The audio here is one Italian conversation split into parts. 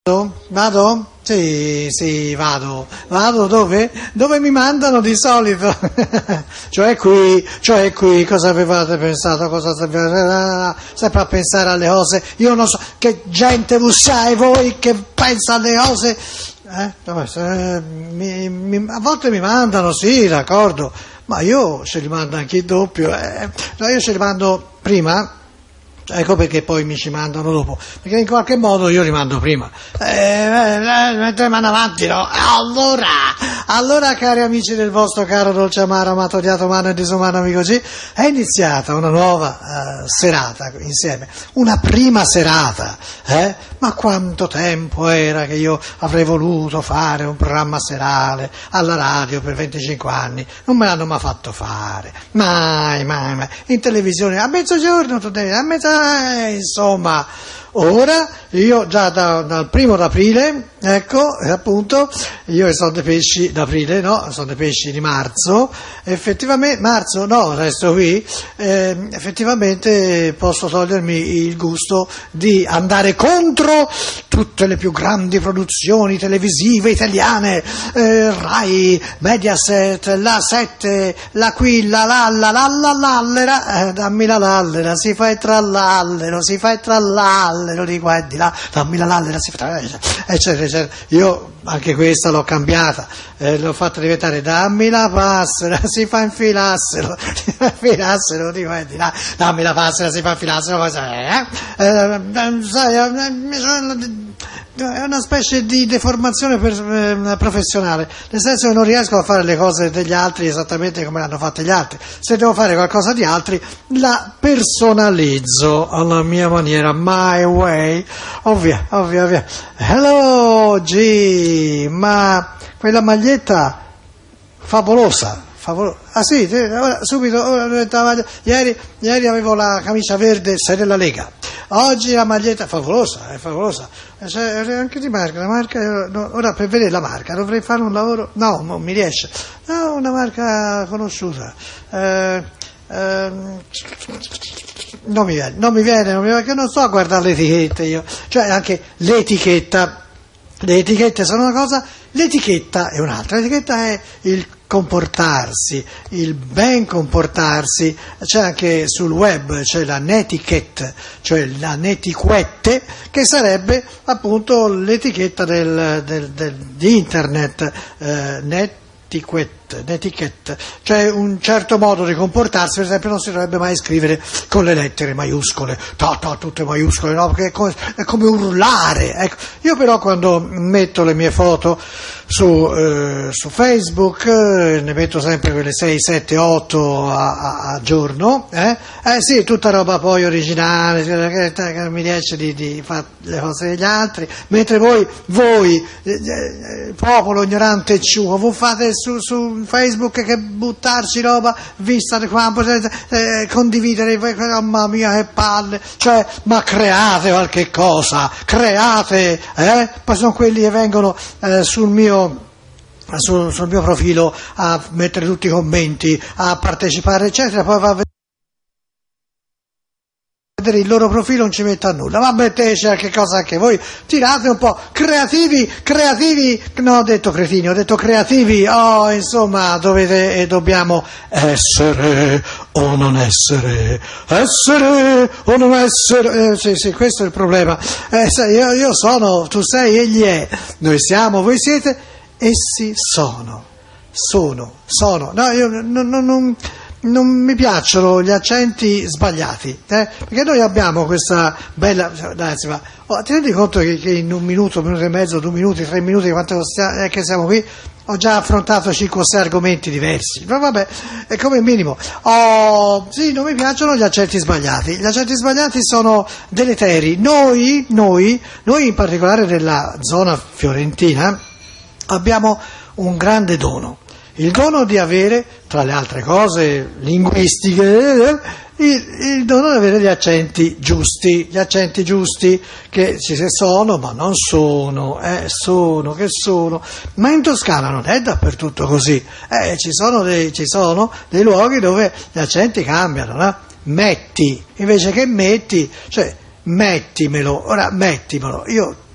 Vado? Sì, vado. Vado dove? Dove mi mandano di solito. Cioè qui, cosa avevate pensato? Sempre a pensare alle cose. Io non so, che gente voi sai voi che pensa alle cose. A volte mi mandano, sì, d'accordo, ma io ce li mando anche in doppio. Io ce li mando prima. Ecco perché poi mi ci mandano dopo, perché in qualche modo io li mando prima. Mentre mano avanti, no? Allora, cari amici del vostro caro dolce amaro, amato, odiato, umano e disumano amico G, è iniziata una nuova serata insieme, una prima serata. Ma quanto tempo era che io avrei voluto fare un programma serale alla radio per 25 anni, non me l'hanno mai fatto fare, mai, in televisione, a mezzogiorno, insomma. Ora, io già dal 1° d'aprile, ecco, appunto, io sono dei pesci d'aprile, no, sono dei pesci di marzo, effettivamente, marzo, no, resto qui, effettivamente posso togliermi il gusto di andare contro tutte le più grandi produzioni televisive italiane, Rai, Mediaset, la 7, la qui, l'allera, dammi la lallera, si fa tra l'allero, di qua e di là, dammi la lallera, si fa eccetera, eccetera. Io anche questa l'ho cambiata, l'ho fatta diventare dammi la passera, si fa infilassero di qua e di là, dammi la passera, si fa infilassero, è una specie di deformazione professionale, nel senso che non riesco a fare le cose degli altri esattamente come l'hanno fatte gli altri. Se devo fare qualcosa di altri, la personalizzo alla mia maniera, my way, ovvia. Hello G, ma quella maglietta favolosa. Ah sì, subito, ieri avevo la camicia verde, sei della Lega, oggi la maglietta è favolosa, anche di marca, la marca, ora per vedere la marca dovrei fare un lavoro, no, non mi riesce, no, una marca conosciuta, non mi viene, perché non so guardare le etichette io, cioè anche l'etichetta, le etichette sono una cosa, l'etichetta è un'altra, l'etichetta è il comportarsi, il ben comportarsi. C'è anche sul web, c'è la netiquette, cioè la netiquette, che sarebbe appunto l'etichetta di internet, netiquette, cioè un certo modo di comportarsi. Per esempio non si dovrebbe mai scrivere con le lettere maiuscole, tutte maiuscole, no? Perché è come urlare, ecco. Io però quando metto le mie foto su Facebook, ne metto sempre quelle 6, 7, 8 a giorno, sì, tutta roba poi originale, che mi riesce di fare le cose degli altri, mentre voi popolo ignorante e ciuco, voi fate su Facebook che buttarci roba vista di qua, condividere, mamma mia che palle, cioè, ma create qualche cosa, poi sono quelli che vengono sul mio profilo a mettere tutti i commenti, a partecipare eccetera, poi va a vedere il loro profilo, non ci mette a nulla, ma metteci anche cosa anche voi, tirate un po', creativi, non ho detto cretini, ho detto creativi, insomma dovete e dobbiamo essere o non essere sì, questo è il problema, io sono, tu sei, egli è, noi siamo, voi siete, essi sono, no, io non mi piacciono gli accenti sbagliati, perché noi abbiamo questa bella, ti rendi conto che in un minuto e mezzo, 2 minuti, 3 minuti, quanto che siamo qui, ho già affrontato 5 o 6 argomenti diversi, però vabbè, è come minimo. Sì, non mi piacciono gli accenti sbagliati sono deleteri, noi in particolare nella zona fiorentina abbiamo un grande dono, il dono di avere, tra le altre cose linguistiche, il dono di avere gli accenti giusti, che ci sono, ma non sono, ma in Toscana non è dappertutto così, ci sono dei luoghi dove gli accenti cambiano, no? Metti, invece che metti, cioè mettimelo, io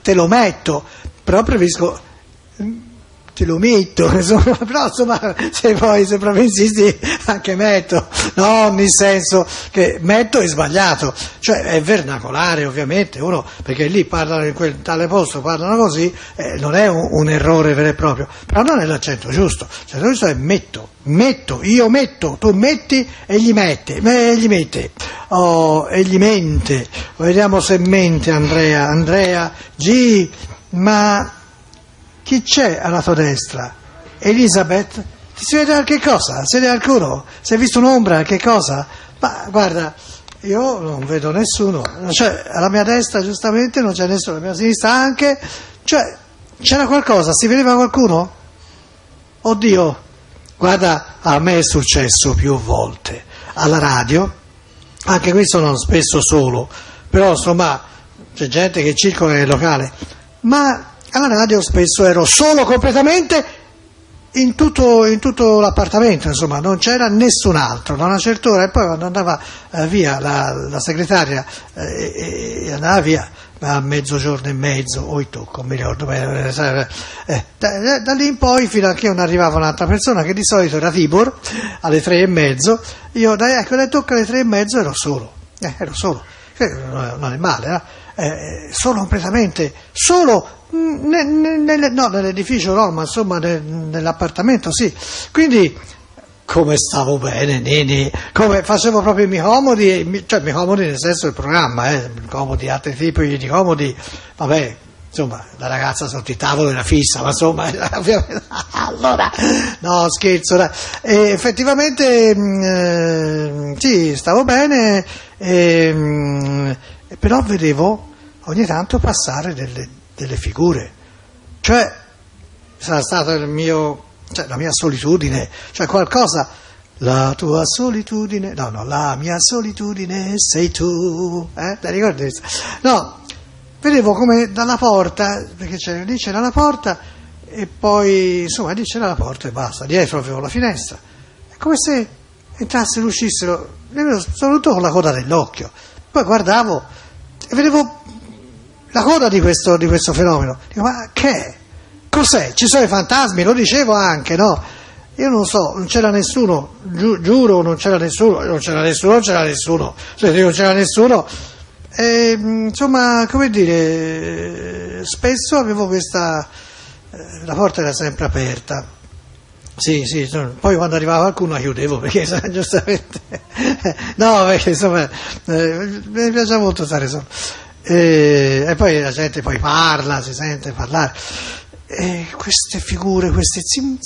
te lo metto, però preferisco te lo metto, insomma, però insomma se proprio insisti anche metto, no, nel senso che metto è sbagliato, cioè è vernacolare ovviamente, uno, perché lì parlano in quel tale posto, parlano così, non è un errore vero e proprio, però non è l'accento giusto, l'accento giusto è metto, io metto, tu metti, egli mette, egli mette, egli mente, vediamo se mente Andrea, G, ma chi c'è alla tua destra? Elisabeth? Ti si vede che cosa? Si vede qualcuno? Si è visto un'ombra? Che cosa? Ma guarda, io non vedo nessuno, cioè alla mia destra giustamente non c'è nessuno, alla mia sinistra anche, cioè c'era qualcosa, si vedeva qualcuno? Oddio, guarda, a me è successo più volte alla radio, anche questo non spesso solo, però insomma c'è gente che circola nel locale, ma alla radio spesso ero solo completamente in tutto l'appartamento, insomma non c'era nessun altro da una certa ora, e poi quando andava via la segretaria e andava via a mezzogiorno e mezzo, o il tocco, non mi ricordo bene, da lì in poi fino a che non arrivava un'altra persona, che di solito era Tibor, alle 3:30, io dai tocca alle 3:30 ero solo, non è male, solo completamente, solo nell'edificio no, ma insomma nell'appartamento sì, quindi come stavo bene, Nini, come facevo proprio i miei comodi, cioè miei comodi nel senso del programma, comodi, altri tipi di comodi, vabbè, insomma la ragazza sotto il tavolo era fissa, ma insomma allora no scherzo, e effettivamente sì, stavo bene, però vedevo ogni tanto passare delle figure, cioè sarà stato la mia solitudine, cioè qualcosa, la tua solitudine, la mia solitudine sei tu, ti ricordi? No, vedevo come dalla porta, perché lì c'era la porta e poi insomma lì c'era la porta e basta, dietro avevo la finestra, è come se entrassero e uscissero, soprattutto con la coda dell'occhio, poi guardavo e vedevo la coda di questo fenomeno, dico ma che è? Cos'è? Ci sono i fantasmi? Lo dicevo anche, no? Io non so, non c'era nessuno, giuro non c'era nessuno, se non c'era nessuno, insomma, come dire, spesso avevo la porta era sempre aperta, sì, poi quando arrivava qualcuno la chiudevo perché giustamente, no, perché insomma, mi piace molto stare solo. E poi la gente poi parla, si sente parlare, e queste figure, queste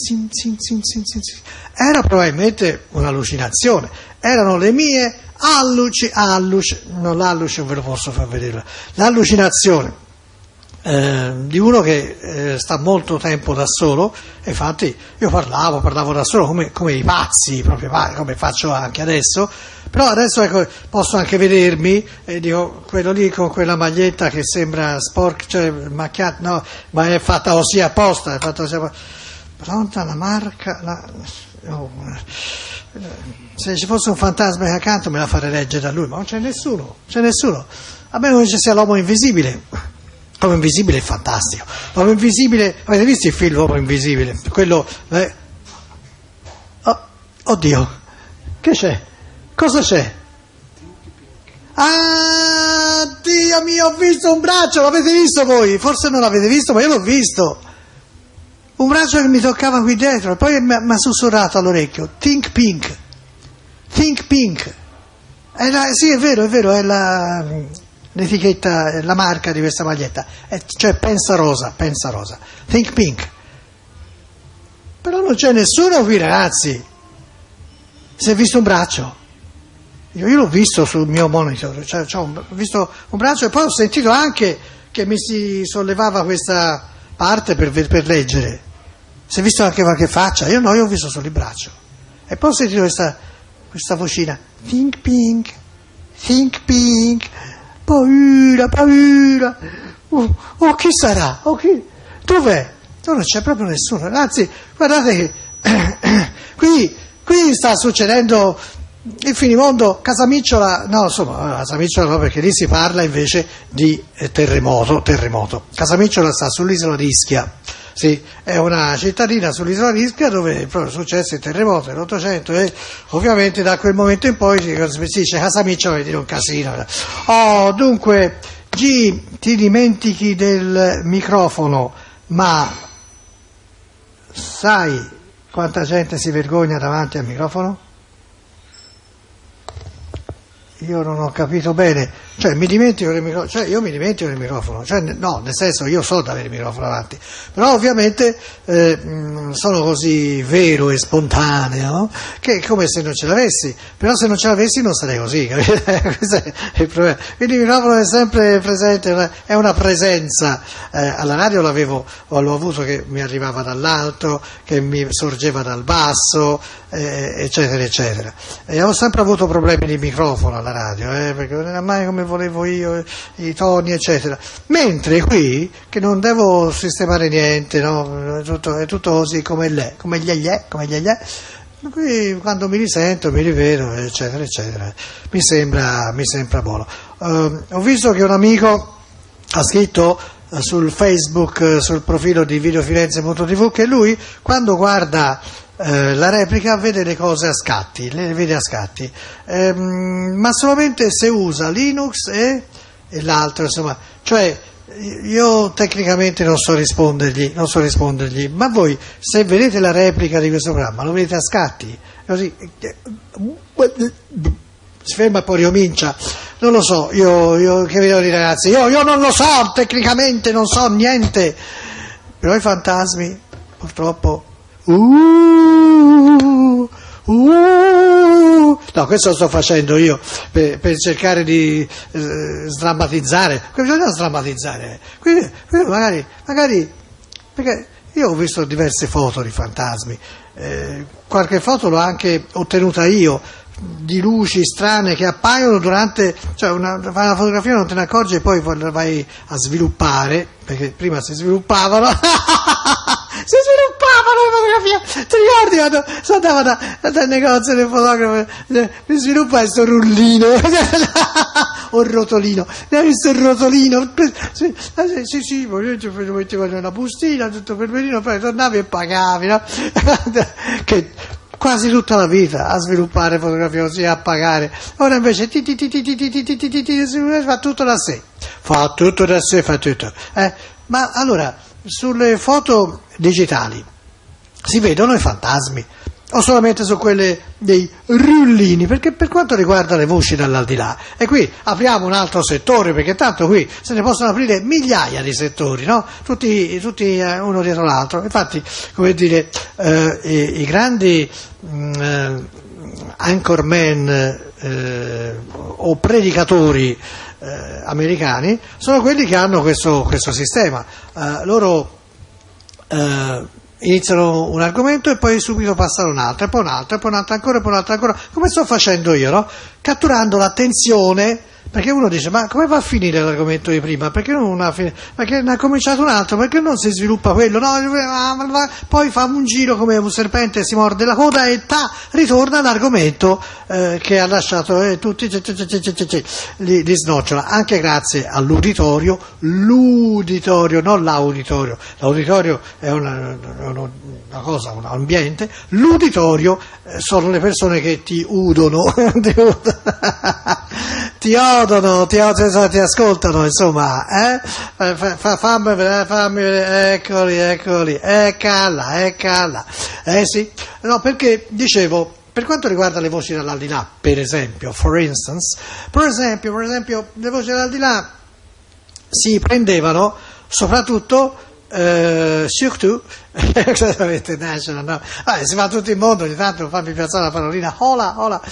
era probabilmente un'allucinazione, erano le mie non l'alluce, non ve lo posso far vedere, l'allucinazione di uno che sta molto tempo da solo, e infatti io parlavo da solo come i pazzi, proprio come faccio anche adesso, però adesso ecco, posso anche vedermi e dico, quello lì con quella maglietta che sembra sporca, cioè macchiata, no, ma è fatta così apposta, pronta la marca, se ci fosse un fantasma che accanto me la farei leggere da lui, ma non c'è nessuno, a meno che ci sia l'uomo invisibile. L'uomo invisibile è fantastico. L'uomo invisibile, avete visto il film L'uomo invisibile? Quello. Oddio, che c'è? Cosa c'è? Ah, Dio mio, ho visto un braccio, l'avete visto voi? Forse non l'avete visto, ma io l'ho visto. Un braccio che mi toccava qui dietro, e poi mi ha sussurrato all'orecchio: Think Pink. Sì, è vero, è l'etichetta, la marca di questa maglietta, cioè pensa rosa, Think Pink. Però non c'è nessuno qui, ragazzi. Si è visto un braccio, io l'ho visto sul mio monitor, cioè, ho visto un braccio, e poi ho sentito anche che mi si sollevava questa parte per leggere. Si è visto anche qualche faccia, io ho visto solo il braccio, e poi ho sentito questa vocina: Think Pink, paura, chi sarà? Dov'è? Non c'è proprio nessuno, anzi, guardate che qui sta succedendo il finimondo, Casamicciola, no, insomma, Casamicciola no, perché lì si parla invece di terremoto. Casamicciola sta sull'isola di Ischia, sì, è una cittadina sull'isola di Ischia dove proprio è successo il terremoto nell'Ottocento e ovviamente da quel momento in poi si dice Casamicciola vuol dire un casino. Oh, dunque, G, ti dimentichi del microfono, ma sai quanta gente si vergogna davanti al microfono? Io non ho capito bene, cioè mi dimentico del microfono, cioè io mi dimentico del microfono, cioè no, nel senso io so di avere il microfono avanti, però ovviamente sono così vero e spontaneo, no? Che è come se non ce l'avessi, però se non ce l'avessi non sarei così, capite? Questo è il problema. Quindi il microfono è sempre presente, è una presenza, alla radio l'ho avuto che mi arrivava dall'alto, che mi sorgeva dal basso, eccetera eccetera, e ho sempre avuto problemi di microfono alla radio, perché non era mai come volevo io, i toni eccetera, mentre qui che non devo sistemare niente, no? È tutto così come gli è, qui quando mi risento, mi rivedo eccetera eccetera, mi sembra buono. Ho visto che un amico ha scritto sul Facebook, sul profilo di videofirenze.tv, che lui quando guarda la replica vede le cose a scatti, le vede a scatti, ma solamente se usa Linux e l'altro, insomma, cioè io tecnicamente non so rispondergli, ma voi se vedete la replica di questo programma lo vedete a scatti, così si ferma e poi ricomincia, non lo so, io che vi devo dire ragazzi, io non lo so, tecnicamente non so niente, però i fantasmi purtroppo no, questo lo sto facendo io per cercare di sdrammatizzare, bisogna sdrammatizzare, quindi magari perché io ho visto diverse foto di fantasmi, qualche foto l'ho anche ottenuta io, di luci strane che appaiono durante, cioè fai una fotografia non te ne accorgi e poi la vai a sviluppare, perché prima si sviluppavano le fotografie, ti ricordi quando si andava dal negozio del fotografo, mi sviluppa questo rullino o il rotolino, ne hai visto il rotolino? Sì, lo mettevo nella bustina, tutto per benino, poi tornavi e pagavi, no? Che quasi tutta la vita a sviluppare fotografie così, a pagare. Ora invece fa tutto da sé. Ma allora, sulle foto digitali si vedono i fantasmi o solamente su quelle dei rullini? Perché per quanto riguarda le voci dall'aldilà, e qui apriamo un altro settore, perché tanto qui se ne possono aprire migliaia di settori, no? Tutti uno dietro l'altro. Infatti, come dire, i grandi anchorman o predicatori americani sono quelli che hanno questo sistema. Loro iniziano un argomento e poi subito passano un altro, e poi un altro, e poi un altro ancora, e poi un altro ancora, come sto facendo io, no? Catturando l'attenzione, perché uno dice, ma come va a finire l'argomento di prima? Perché non ha finito? Perché ne ha cominciato un altro? Perché non si sviluppa quello? No, poi fa un giro come un serpente, si morde la coda e ritorna all'argomento che ha lasciato, tutti li snocciola, anche grazie all'uditorio, non l'auditorio. L'auditorio è una cosa, un ambiente, l'uditorio sono le persone che ti udono, ti ascoltano, insomma, fammi vedere, eccoli, eccola, sì, no, perché dicevo, per quanto riguarda le voci dall'aldilà, per esempio, le voci dall'aldilà si prendevano soprattutto surtout international, no? Si fa tutto il mondo, ogni tanto fammi piazzare la parolina hola,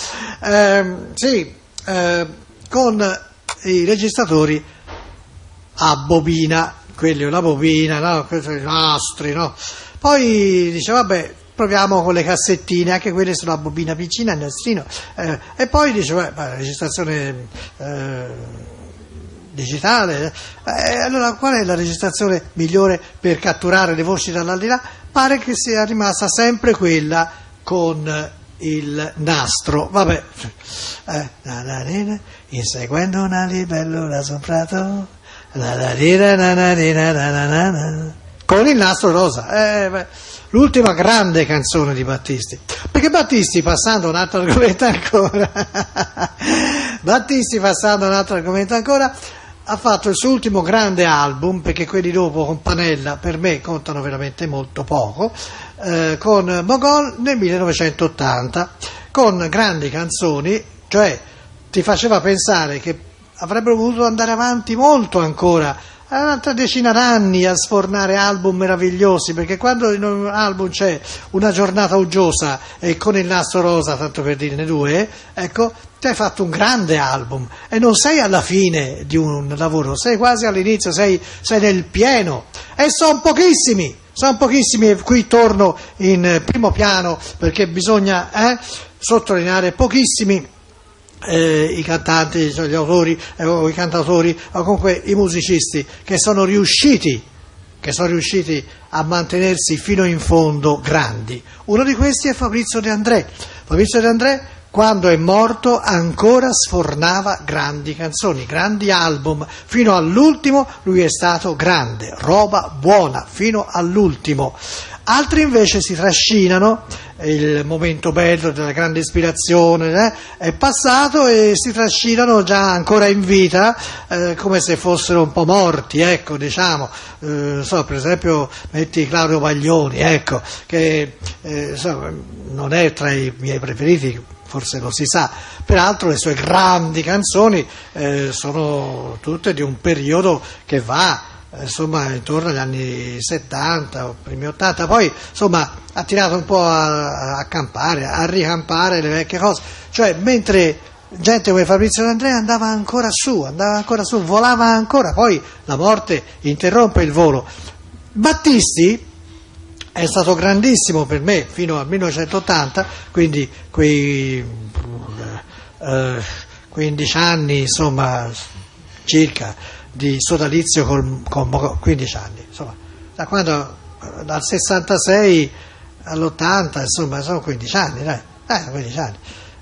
con i registratori a bobina, quelli o la bobina, no? I nastri, no? Poi dice vabbè, proviamo con le cassettine, anche quelle sulla bobina piccina, il nastrino, e poi dice la registrazione digitale, allora qual è la registrazione migliore per catturare le voci dall'aldilà? Pare che sia rimasta sempre quella con il nastro, vabbè, inseguendo una libellula sul prato, con il nastro rosa, l'ultima grande canzone di Battisti, perché Battisti, passando a un altro argomento ancora, ha fatto il suo ultimo grande album, perché quelli dopo con Panella per me contano veramente molto poco, con Mogol nel 1980, con grandi canzoni, cioè ti faceva pensare che avrebbero voluto andare avanti molto ancora, un'altra decina d'anni a sfornare album meravigliosi, perché quando in un album c'è Una giornata uggiosa e Con il nastro rosa, tanto per dirne due, ecco, ti hai fatto un grande album e non sei alla fine di un lavoro, sei quasi all'inizio, sei nel pieno, e sono pochissimi, e qui torno in primo piano perché bisogna sottolineare pochissimi i cantanti, cioè gli autori o i cantautori o comunque i musicisti che sono riusciti a mantenersi fino in fondo grandi. Uno di questi è Fabrizio De André. Fabrizio De André, quando è morto, ancora sfornava grandi canzoni, grandi album, fino all'ultimo lui è stato grande, roba buona fino all'ultimo. Altri invece si trascinano, il momento bello della grande ispirazione è passato e si trascinano già ancora in vita, come se fossero un po' morti, ecco, diciamo, per esempio metti Claudio Baglioni, ecco, che non è tra i miei preferiti, forse lo si sa, peraltro le sue grandi canzoni sono tutte di un periodo che va intorno agli anni 70 o primi 80, poi ha tirato un po' a campare, a ricampare le vecchie cose, cioè mentre gente come Fabrizio De André andava ancora su, volava ancora, poi la morte interrompe il volo. Battisti è stato grandissimo per me fino al 1980, quindi quei 15 anni circa di sodalizio con 15 anni, dal 66 all'80, sono 15 anni, dai, 15 anni.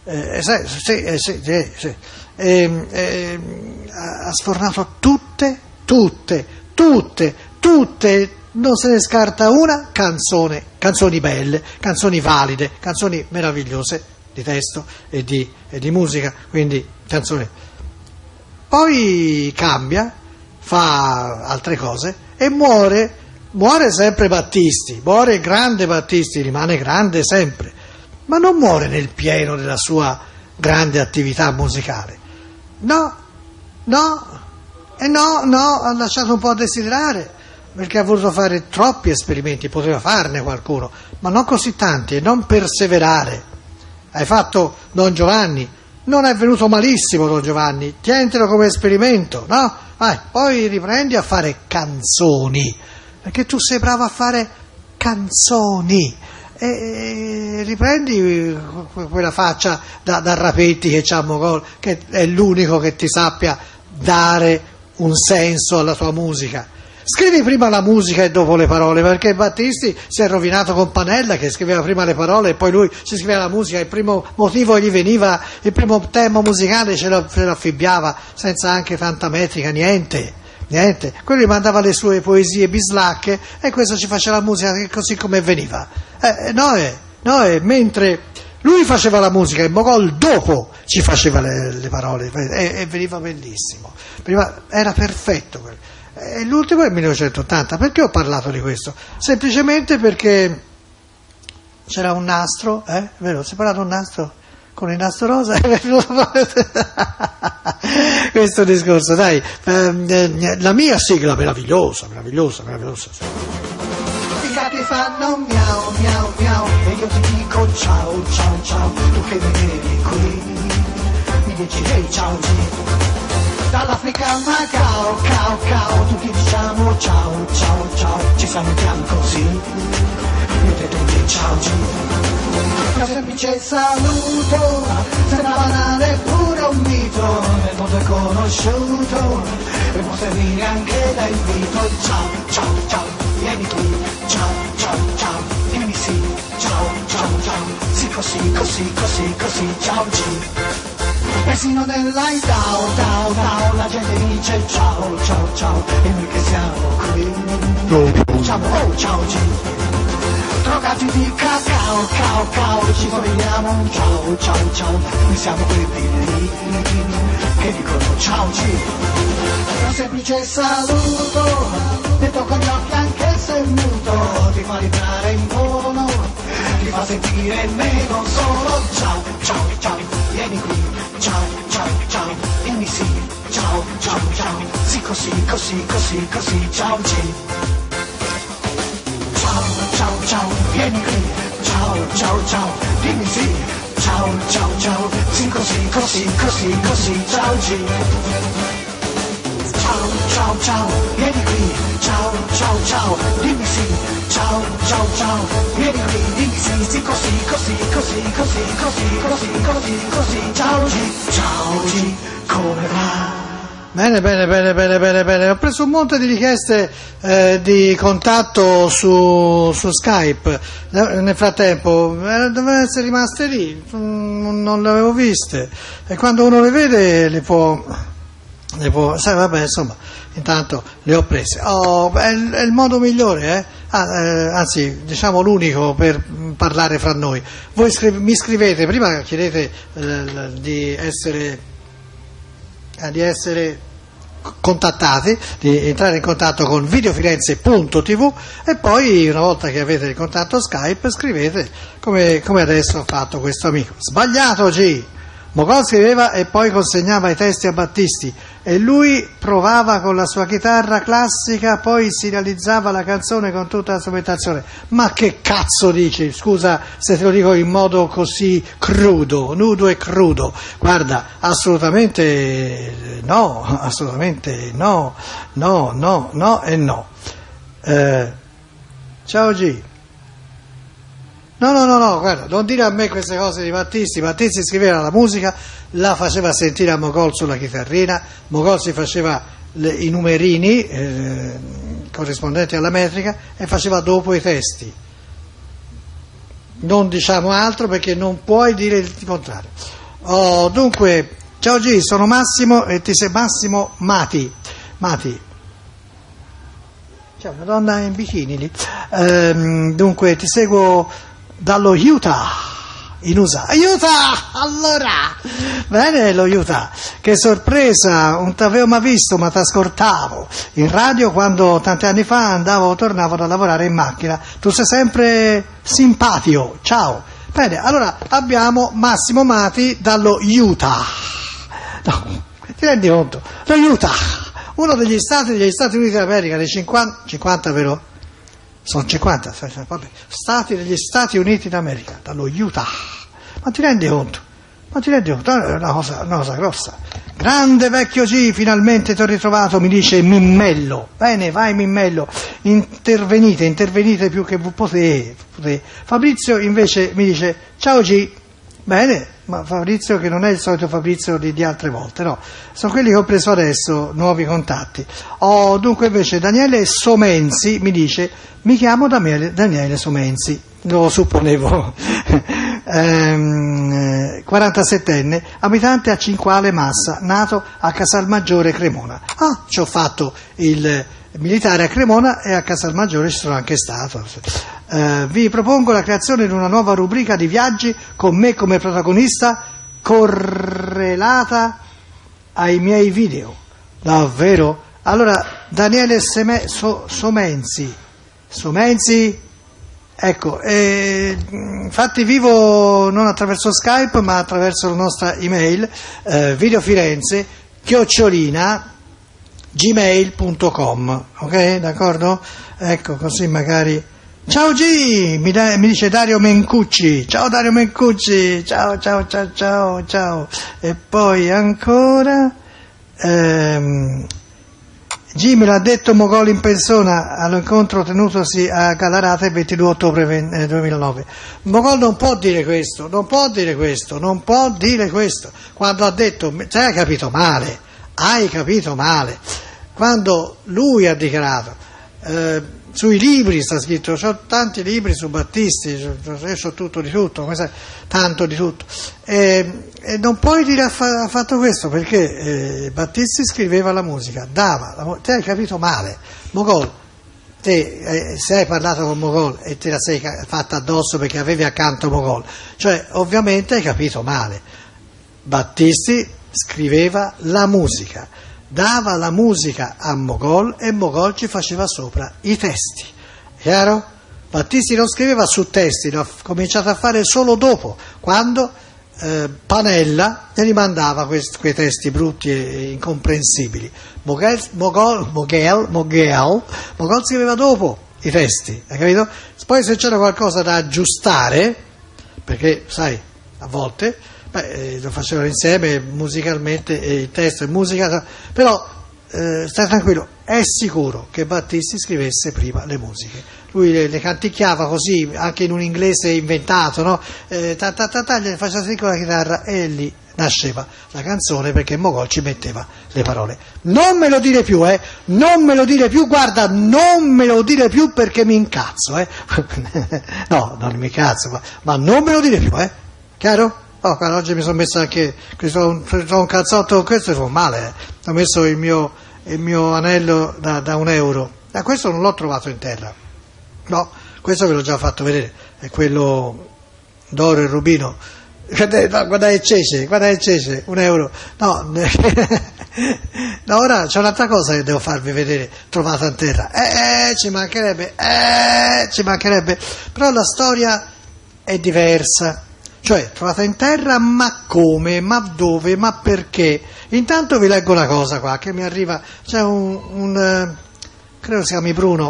Ha sfornato tutte, non se ne scarta una canzoni belle, canzoni valide, canzoni meravigliose di testo e di musica, quindi canzoni. Poi cambia, fa altre cose e muore sempre Battisti, muore grande Battisti, rimane grande sempre, ma non muore nel pieno della sua grande attività musicale. No, ha lasciato un po' a desiderare, perché ha voluto fare troppi esperimenti, poteva farne qualcuno, ma non così tanti, e non perseverare. Hai fatto Don Giovanni, non è venuto malissimo Don Giovanni, tientelo come esperimento, no? Poi riprendi a fare canzoni, perché tu sei bravo a fare canzoni, e riprendi quella faccia da Rapetti che c'ha Mogol, che è l'unico che ti sappia dare un senso alla tua musica. Scrivi prima la musica e dopo le parole, perché Battisti si è rovinato con Panella che scriveva prima le parole e poi lui si scriveva la musica, il primo motivo gli veniva, il primo tema musicale ce lo affibbiava senza anche tanta metrica, niente, quello gli mandava le sue poesie bislacche e questo ci faceva la musica così come veniva. Mentre lui faceva la musica e Mogol dopo ci faceva le parole e veniva bellissimo, prima era perfetto quello. E l'ultimo è il 1980. Perché ho parlato di questo? Semplicemente perché c'era un nastro, vero? Si è parlato un nastro con il nastro rosa, questo discorso, dai, la mia sigla meravigliosa. I gatti fanno miau miau miau e io ti dico ciao ciao ciao, tu che mi vedi qui mi dici hey ciao ciao. Dall'Africa Macao, cao, cao, tutti diciamo ciao, ciao, ciao, ci salutiamo così, mentre tu dici ciao, ciao. Un semplice saluto, sembra banale pure un mito, nel mondo è conosciuto, e può servire anche da invito, ciao, ciao, ciao, vieni qui, ciao, ciao, ciao, vieni sì, ciao, ciao, ciao, si ciao G. Persino nell'hideout, la gente dice ciao, ciao, ciao, e noi che siamo qui, diciamo oh ciao G. Drogati di cacao, ci troviamo un ciao, ciao, ciao, noi siamo quelli lì, che dicono ciao G. Un semplice saluto, detto con gli occhi anche se muto, ti fa ritrarre in tono, ti fa sentire meno solo, ciao, ciao, ciao, vieni qui, ciao, ciao, ciao, vieni sì, ciao, ciao, ciao, sì così, ciao G. Ciao, ciao, ciao, vieni qui, ciao, ciao, ciao, dimmi sì, ciao, ciao, ciao, sì così, ciao G. Ciao, ciao, ciao, vieni qui, ciao, ciao, ciao, dimmi sì, ciao, ciao, ciao, vieni qui, dimmi sì, così, ciao G, come va? Bene. Ho preso un monte di richieste di contatto su Skype. Nel frattempo dovevano essere rimaste lì, non le avevo viste. E quando uno le vede le può sai, vabbè, insomma, intanto le ho prese. È il modo migliore, anzi, diciamo l'unico per parlare fra noi. Voi mi scrivete, prima chiedete di essere contattati, di entrare in contatto con videofirenze.tv e poi una volta che avete il contatto Skype scrivete come adesso ha fatto questo amico. Sbagliato G! Mogol scriveva e poi consegnava i testi a Battisti e lui provava con la sua chitarra classica, poi si realizzava la canzone con tutta la strumentazione. Ma che cazzo dici? Scusa se te lo dico in modo così crudo, nudo e crudo. Guarda, assolutamente no e no. Ciao G. No, guarda, non dire a me queste cose di Battisti. Battisti scriveva la musica, la faceva sentire a Mogol sulla chitarrina, Mogol si faceva i numerini corrispondenti alla metrica e faceva dopo i testi. Non diciamo altro perché non puoi dire il contrario. Dunque, ciao G, sono Massimo e ti sei Massimo Mati. C'è una donna in bikini lì. Dunque, ti seguo dallo Utah, in USA. Utah! Allora! Bene, lo Utah. Che sorpresa! Non t'avevo mai visto, ma t'ascoltavo in radio quando tanti anni fa tornavo da lavorare in macchina. Tu sei sempre simpatico. Ciao. Bene, allora abbiamo Massimo Mati dallo Utah. No, ti rendi conto? Lo Utah, uno degli Stati Uniti d'America, dei 50, vero? Sono 50, vabbè, stati degli Stati Uniti d'America, dallo Utah. Ma ti rendi conto? È una cosa grossa. Grande vecchio G, finalmente ti ho ritrovato, mi dice Mimmello. Bene, vai Mimmello, intervenite più che potete. Fabrizio invece mi dice ciao G. Bene, ma Fabrizio che non è il solito Fabrizio di altre volte, no, sono quelli che ho preso adesso, nuovi contatti. Dunque invece Daniele Somenzi mi dice, mi chiamo Daniele Somenzi, lo supponevo, 47enne, abitante a Cinquale Massa, nato a Casalmaggiore Cremona. Ci ho fatto il militare a Cremona e a Casalmaggiore ci sono anche stato. Vi propongo la creazione di una nuova rubrica di viaggi con me come protagonista correlata ai miei video. Davvero? Allora, Daniele Somenzi, ecco, infatti vivo non attraverso Skype ma attraverso la nostra email videofirenze@gmail.com, ok? D'accordo? Ecco, così magari. Ciao G, mi dice Dario Mencucci. Ciao Dario Mencucci, ciao. E poi ancora G me l'ha detto Mogol in persona all'incontro tenutosi a Galarate il 22 ottobre 2009. Mogol non può dire questo. Quando ha detto, hai capito male. Quando lui ha dichiarato sui libri sta scritto, c'ho tanti libri su Battisti, io so tutto di tutto, tanto di tutto, e non puoi dire ha fatto questo, perché Battisti scriveva la musica, te hai capito male, Mogol, te se hai parlato con Mogol e te la sei fatta addosso perché avevi accanto Mogol, cioè ovviamente hai capito male. Battisti scriveva la musica, dava la musica a Mogol e Mogol ci faceva sopra i testi, chiaro? Battisti non scriveva su testi, l'ha cominciato a fare solo dopo, quando Panella gli mandava quei testi brutti e incomprensibili. Mogol scriveva dopo i testi, hai capito? Poi se c'era qualcosa da aggiustare, perché sai, a volte lo facevano insieme musicalmente, il testo e musica, però stai tranquillo, è sicuro che Battisti scrivesse prima le musiche, lui le canticchiava così, anche in un inglese inventato, no? Gli faceva sentire con la chitarra e lì nasceva la canzone, perché Mogol ci metteva le parole. Non me lo dire più, non me lo dire più, guarda, non me lo dire più perché mi incazzo, no, non mi incazzo, ma non me lo dire più, chiaro? Oh, guarda, oggi mi sono messo anche un cazzotto, questo fa male, ho messo il mio anello da €1, questo non l'ho trovato in terra, no, questo ve l'ho già fatto vedere, è quello d'oro e rubino, guarda il cece, €1, no, no, ora c'è un'altra cosa che devo farvi vedere, trovata in terra, ci mancherebbe, però la storia è diversa. Cioè, trovata in terra, ma come, ma dove, ma perché? Intanto vi leggo una cosa qua, che mi arriva, c'è credo si chiami Bruno,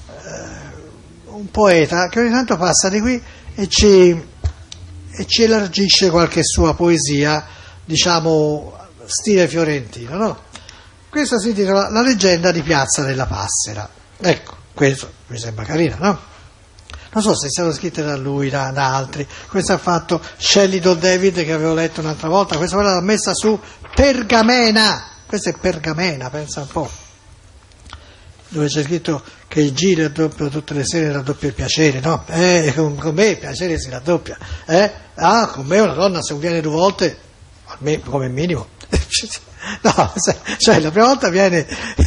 un poeta, che ogni tanto passa di qui e ci elargisce qualche sua poesia, diciamo, stile fiorentino, no? Questa si intitola La leggenda di Piazza della Passera. Ecco, questo mi sembra carino, no? Non so se siano scritte da lui, da altri. Questa ha fatto Shelley Doll David, che avevo letto un'altra volta, questa l'ha messa su Pergamena, questa è Pergamena, pensa un po', dove c'è scritto che il giro raddoppia tutte le sere, raddoppia il piacere, no? Con me il piacere si raddoppia, con me una donna se viene 2 volte, come minimo, no, cioè la prima volta viene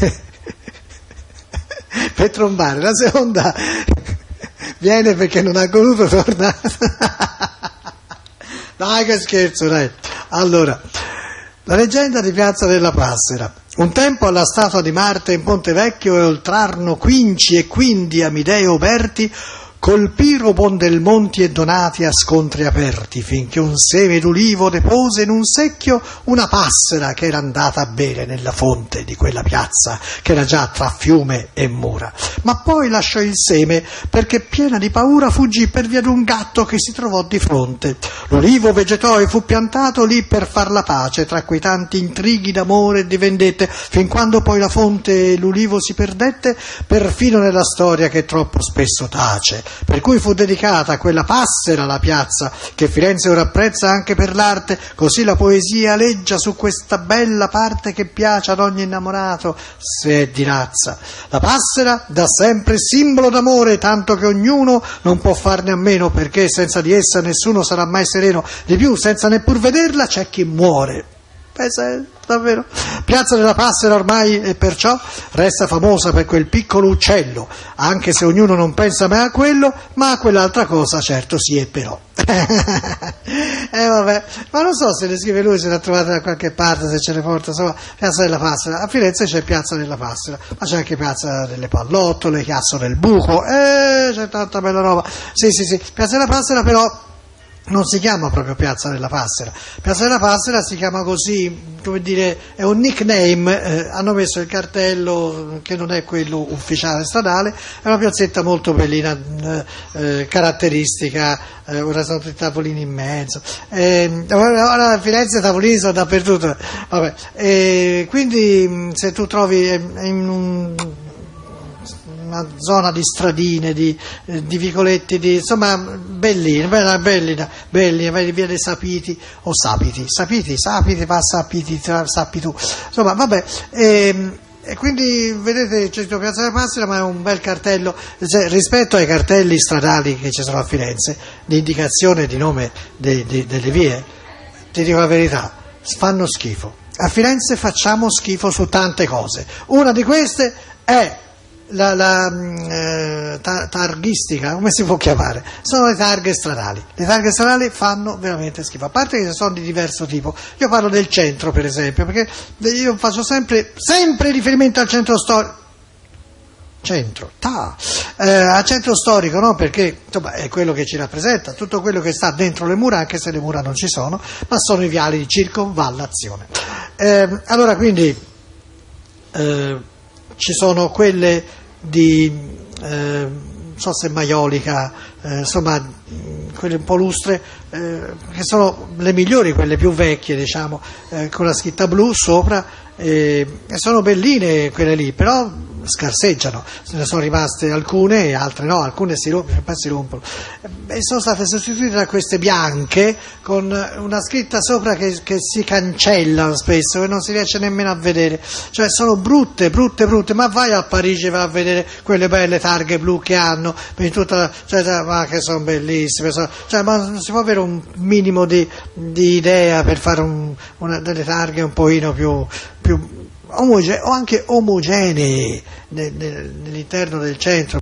per trombare, la seconda viene perché non ha voluto tornare. Dai, che scherzo, dai. Allora, la leggenda di Piazza della Passera. Un tempo alla statua di Marte in Ponte Vecchio e oltrarno Quinci e quindi Amideo Berti colpiro Bondelmonti e Donati a scontri aperti, finché un seme d'ulivo depose in un secchio una passera che era andata a bere nella fonte di quella piazza, che era già tra fiume e mura. Ma poi lasciò il seme, perché piena di paura fuggì per via d'un gatto che si trovò di fronte. L'ulivo vegetò e fu piantato lì per far la pace tra quei tanti intrighi d'amore e di vendette, fin quando poi la fonte e l'ulivo si perdette, perfino nella storia che troppo spesso tace. Per cui fu dedicata a quella passera la piazza, che Firenze ora apprezza anche per l'arte, così la poesia aleggia su questa bella parte che piace ad ogni innamorato, se è di razza. La passera da sempre simbolo d'amore, tanto che ognuno non può farne a meno, perché senza di essa nessuno sarà mai sereno, di più senza neppur vederla c'è chi muore. Davvero. Piazza della Passera ormai e perciò resta famosa per quel piccolo uccello, anche se ognuno non pensa mai a quello, ma a quell'altra cosa certo sì e però. Vabbè, ma non so se le scrive lui, se l'ha trovata da qualche parte, se ce le porta, insomma, Piazza della Passera. A Firenze c'è Piazza della Passera, ma c'è anche Piazza delle Pallottole, Chiasso del Buco, c'è tanta bella roba. Sì, Piazza della Passera però non si chiama proprio Piazza della Passera. Piazza della Passera si chiama così, come dire, è un nickname, hanno messo il cartello che non è quello ufficiale stradale, è una piazzetta molto bellina, caratteristica, ora sono tutti tavolini in mezzo, ora a Firenze i tavolini sono dappertutto, vabbè, quindi se tu trovi una zona di stradine, di vicoletti, insomma bellina, vai via dei Sapiti o Sapiti, va Sapiti, sappi tu, insomma vabbè, E quindi vedete c'è scritto Piazza della Passera, ma è un bel cartello, cioè, rispetto ai cartelli stradali che ci sono a Firenze, di indicazione di nome delle vie, ti dico la verità, fanno schifo. A Firenze facciamo schifo su tante cose. Una di queste è la targhistica, come si può chiamare? Sono le targhe stradali. Le targhe stradali fanno veramente schifo, a parte che sono di diverso tipo. Io parlo del centro, per esempio, perché io faccio sempre riferimento al centro storico. Al centro storico, no? Perché insomma, è quello che ci rappresenta, tutto quello che sta dentro le mura, anche se le mura non ci sono, ma sono i viali di circonvallazione. Allora quindi ci sono quelle di non so se maiolica, insomma quelle un po' lustre, che sono le migliori, quelle più vecchie, diciamo, con la scritta blu sopra, e sono belline quelle lì, però scarseggiano, se ne sono rimaste alcune e altre no, alcune si rompono, e sono state sostituite da queste bianche con una scritta sopra che si cancella spesso, che non si riesce nemmeno a vedere, cioè sono brutte, ma vai a Parigi e vai a vedere quelle belle targhe blu che hanno, ma che sono bellissime, cioè, ma si può avere un minimo di idea per fare delle targhe un pochino più o anche omogenei nell'interno del centro.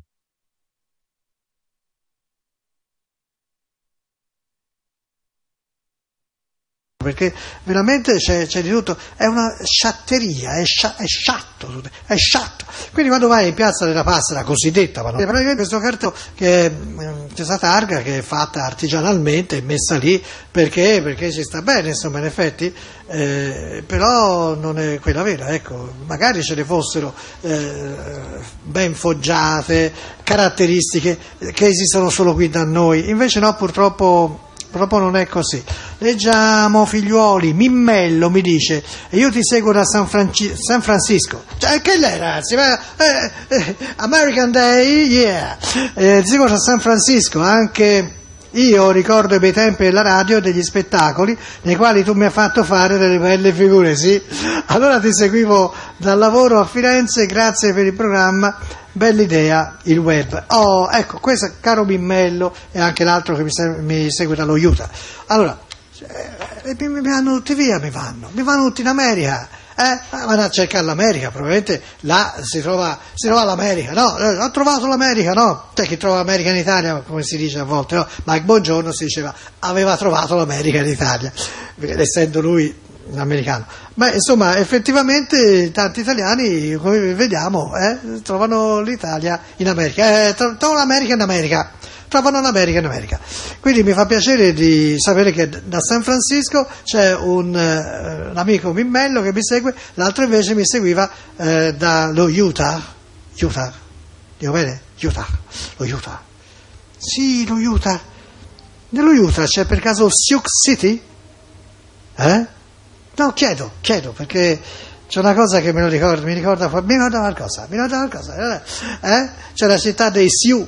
Perché veramente c'è di tutto, è una sciatteria, è sciatto. Quindi quando vai in Piazza della Passera, cosiddetta, ma non è praticamente questo cartello che è questa targa che è fatta artigianalmente, è messa lì perché ci sta bene, insomma, in effetti, però non è quella vera, ecco, magari ce ne fossero ben foggiate, caratteristiche che esistono solo qui da noi, invece no, purtroppo non è così. Leggiamo, figliuoli, Mimmello mi dice, e io ti seguo da San Francisco. Cioè, che lei, ragazzi? American Day, yeah. Ti seguo da San Francisco, anche io ricordo i bei tempi della radio e degli spettacoli nei quali tu mi hai fatto fare delle belle figure, sì. Allora ti seguivo dal lavoro a Firenze, grazie per il programma. Bella idea, il web. Oh, ecco, questo caro Mimmello e anche l'altro che mi segue dallo Utah. Allora, mi vanno tutti via, mi vanno tutti in America. Vanno a cercare l'America, probabilmente là si trova l'America. No, ho trovato l'America, no? Cioè, chi trova l'America in Italia, come si dice a volte, no? Mike Bongiorno si diceva, aveva trovato l'America in Italia, essendo lui un americano. Beh, insomma, effettivamente tanti italiani, come vediamo, trovano l'Italia in America, trovano l'America in America, trovano l'America in America. Quindi mi fa piacere di sapere che da San Francisco c'è un amico Mimmello che mi segue, l'altro invece mi seguiva dallo Utah, dico bene? Lo Utah. Sì, lo Utah. Nello Utah c'è per caso Sioux City? No, chiedo, perché c'è una cosa che mi ricorda qualcosa, C'è la città dei Sioux,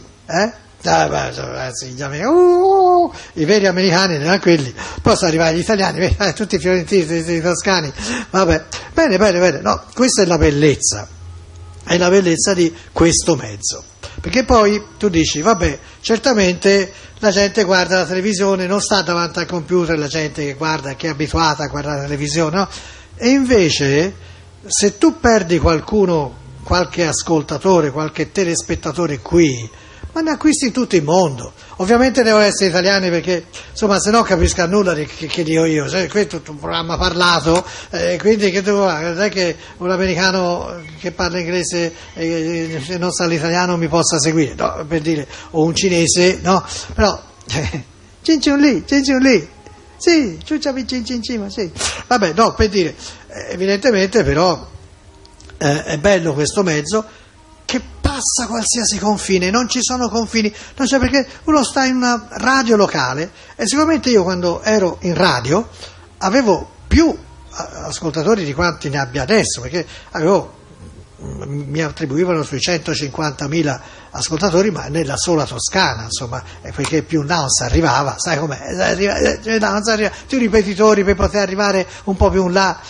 i veri americani, non quelli, poi sono arrivati gli italiani, tutti i fiorentini, tutti i toscani, vabbè, bene, no, questa è la bellezza di questo mezzo, perché poi tu dici, vabbè, certamente la gente guarda la televisione, non sta davanti al computer, la gente che è abituata a guardare la televisione, no? E invece, se tu perdi qualche ascoltatore, qualche telespettatore qui, ma ne acquisti in tutto il mondo. Ovviamente devono essere italiani perché, insomma, se no capisco nulla di che dico io. Cioè, questo è tutto un programma parlato, quindi che devo fare? Non è che un americano che parla inglese e non sa l'italiano mi possa seguire, no, per dire, o un cinese, no? Però, cin cin lì, sì, ciucciami cin, sì. Vabbè, no, per dire, evidentemente però è bello questo mezzo, che passa qualsiasi confine, non ci sono confini, non c'è, perché uno sta in una radio locale e sicuramente io quando ero in radio avevo più ascoltatori di quanti ne abbia adesso, perché mi attribuivano sui 150.000 ascoltatori, ma nella sola Toscana, insomma, perché più non si arrivava, sai com'è, non si arriva, più ripetitori per poter arrivare un po' più in là.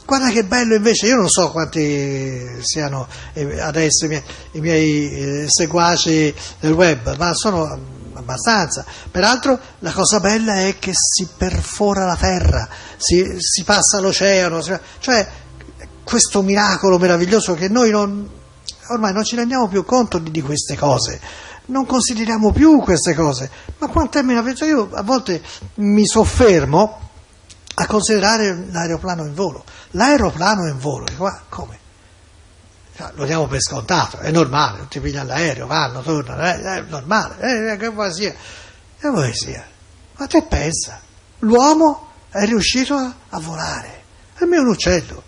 Guarda che bello invece, io non so quanti siano adesso i miei seguaci del web, ma sono abbastanza. Peraltro la cosa bella è che si perfora la terra, si passa l'oceano, cioè questo miracolo meraviglioso che noi ormai non ci rendiamo più conto di queste cose, non consideriamo più queste cose, ma quanto è meraviglioso. Io a volte mi soffermo a considerare l'aeroplano in volo. L'aeroplano in volo, come? Lo diamo per scontato, è normale, tutti pigliano l'aereo, vanno, tornano, è normale, che poesia. Che poesia. Ma te pensa, l'uomo è riuscito a volare, è un uccello.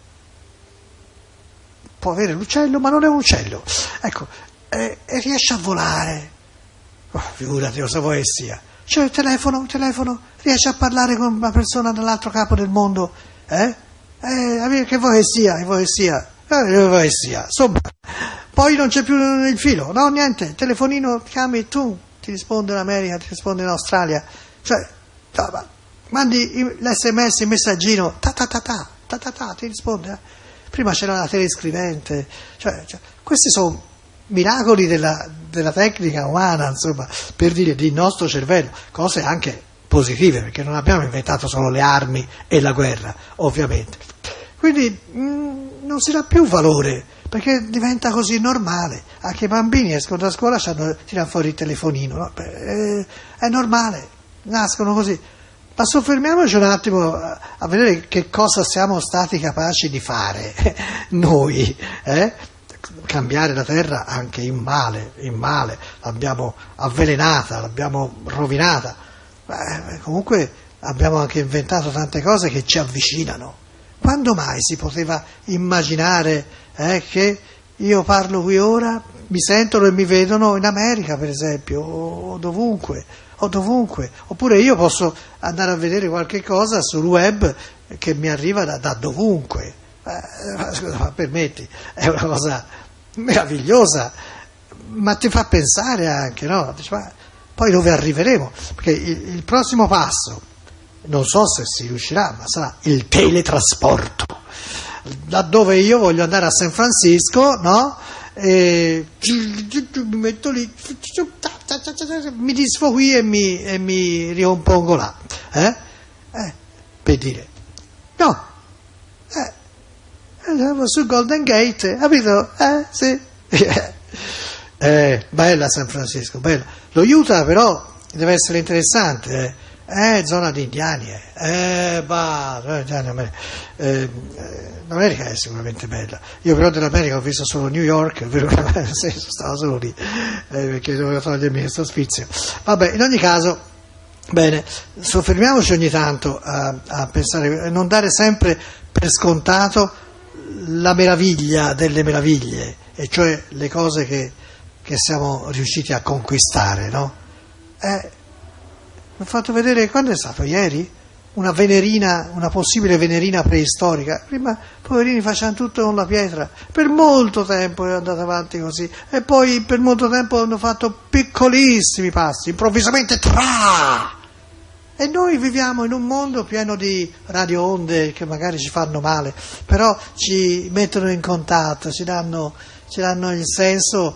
Può avere l'uccello, ma non è un uccello. Ecco, e riesce a volare. Figurati cosa poesia. C'è il telefono, riesce a parlare con una persona dall'altro capo del mondo. Che poesia. Insomma, poi non c'è più il filo, no, niente, il telefonino, chiami tu, ti risponde in America, ti risponde in Australia, cioè, mandi l'SMS, il messaggino, ti risponde. Prima c'era la telescrivente, cioè, questi sono miracoli della tecnica umana, insomma, per dire, del nostro cervello, cose anche positive, perché non abbiamo inventato solo le armi e la guerra, ovviamente. Quindi non si dà più valore, perché diventa così normale. Anche i bambini escono da scuola, tirano fuori il telefonino, no? È normale, nascono così. Ma soffermiamoci un attimo a vedere che cosa siamo stati capaci di fare noi, cambiare la terra anche in male, l'abbiamo avvelenata, l'abbiamo rovinata, comunque abbiamo anche inventato tante cose che ci avvicinano. Quando mai si poteva immaginare che io parlo qui ora, mi sentono e mi vedono in America, per esempio, o dovunque, oppure io posso andare a vedere qualche cosa sul web che mi arriva da dovunque. Scusa, ma permetti, è una cosa meravigliosa, ma ti fa pensare anche, no? Ma poi dove arriveremo? Perché il prossimo passo, non so se si riuscirà, ma sarà il teletrasporto. Laddove io voglio andare a San Francisco, no? E mi metto lì, mi disfo qui e mi ricompongo là. Per dire, no, sul Golden Gate, capito? Sì. Bella San Francisco, bella. Lo Utah però deve essere interessante, zona di indiani, l'America è sicuramente bella. Io però dell'America ho visto solo New York, stavo solo lì, perché dovevo togliermi questo sfizio. Vabbè, in ogni caso, bene, soffermiamoci ogni tanto a pensare, non dare sempre per scontato la meraviglia delle meraviglie, e cioè le cose che siamo riusciti a conquistare, no? Mi ho fatto vedere, quando è stato? Ieri? Una possibile venerina preistorica. Prima poverini facevano tutto con la pietra, per molto tempo è andato avanti così, e poi per molto tempo hanno fatto piccolissimi passi, improvvisamente e noi viviamo in un mondo pieno di radioonde che magari ci fanno male, però ci mettono in contatto, ci danno il senso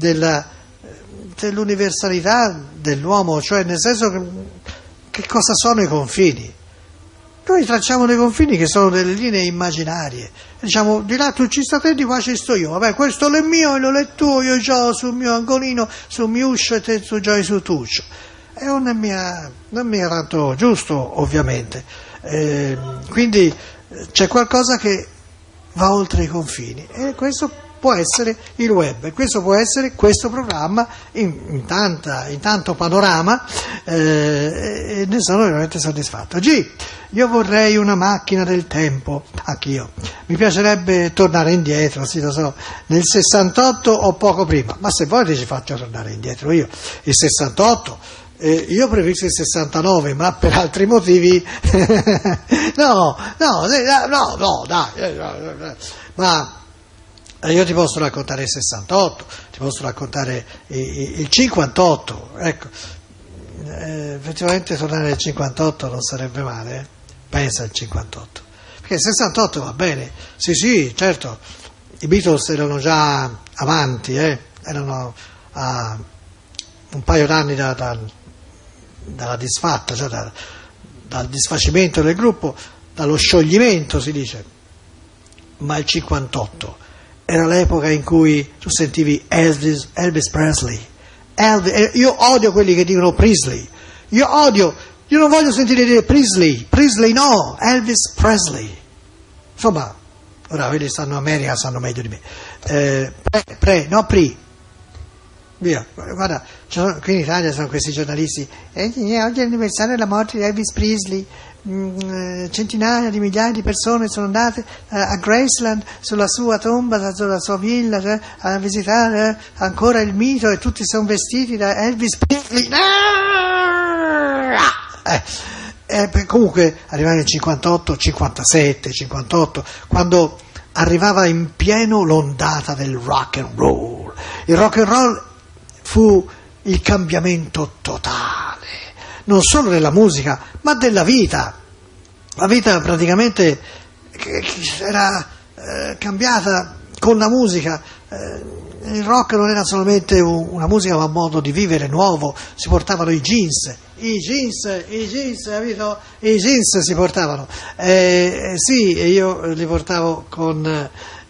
dell'universalità dell'uomo, cioè nel senso che cosa sono i confini. Noi tracciamo dei confini che sono delle linee immaginarie, diciamo di là tu ci sta te, di qua ci sto io, vabbè questo è il mio e lo è tuo, io gioco sul mio angolino, sul mio uscio e te tu giochi sul tuo uscio. E non mi è tanto giusto, ovviamente. Quindi c'è qualcosa che va oltre i confini, e questo può essere il web, e questo può essere questo programma in tanto panorama, e ne sono veramente soddisfatto. Io vorrei una macchina del tempo, anch'io, mi piacerebbe tornare indietro, sì lo so, nel 68 o poco prima, ma se volete ci faccio tornare indietro io, il 68. Io ho previsto il 69, ma per altri motivi no, dai, ma io ti posso raccontare il 68, ti posso raccontare il 58, ecco, effettivamente tornare al 58 non sarebbe male, pensa al 58, perché 68 va bene, sì, certo, i Beatles erano già avanti, erano a un paio d'anni dalla disfatta, cioè dal disfacimento del gruppo, dallo scioglimento si dice, ma il 58 era l'epoca in cui tu sentivi Elvis Presley. Io odio quelli che dicono Presley, io non voglio sentire dire Presley no, Elvis Presley. Insomma, ora quelli che stanno in America sanno meglio di me. Via, guarda, qui in Italia sono questi giornalisti, oggi è l'anniversario della morte di Elvis Presley, centinaia di migliaia di persone sono andate a Graceland sulla sua tomba, sulla sua villa, a visitare ancora il mito, e tutti sono vestiti da Elvis Presley. Comunque arrivava nel 58, 57, 58, quando arrivava in pieno l'ondata del rock and roll. Il rock and roll fu il cambiamento totale, non solo della musica, ma della vita. La vita praticamente era cambiata con la musica. Il rock non era solamente una musica, ma un modo di vivere nuovo. Si portavano i jeans, capito? I jeans si portavano. Sì, e io li portavo con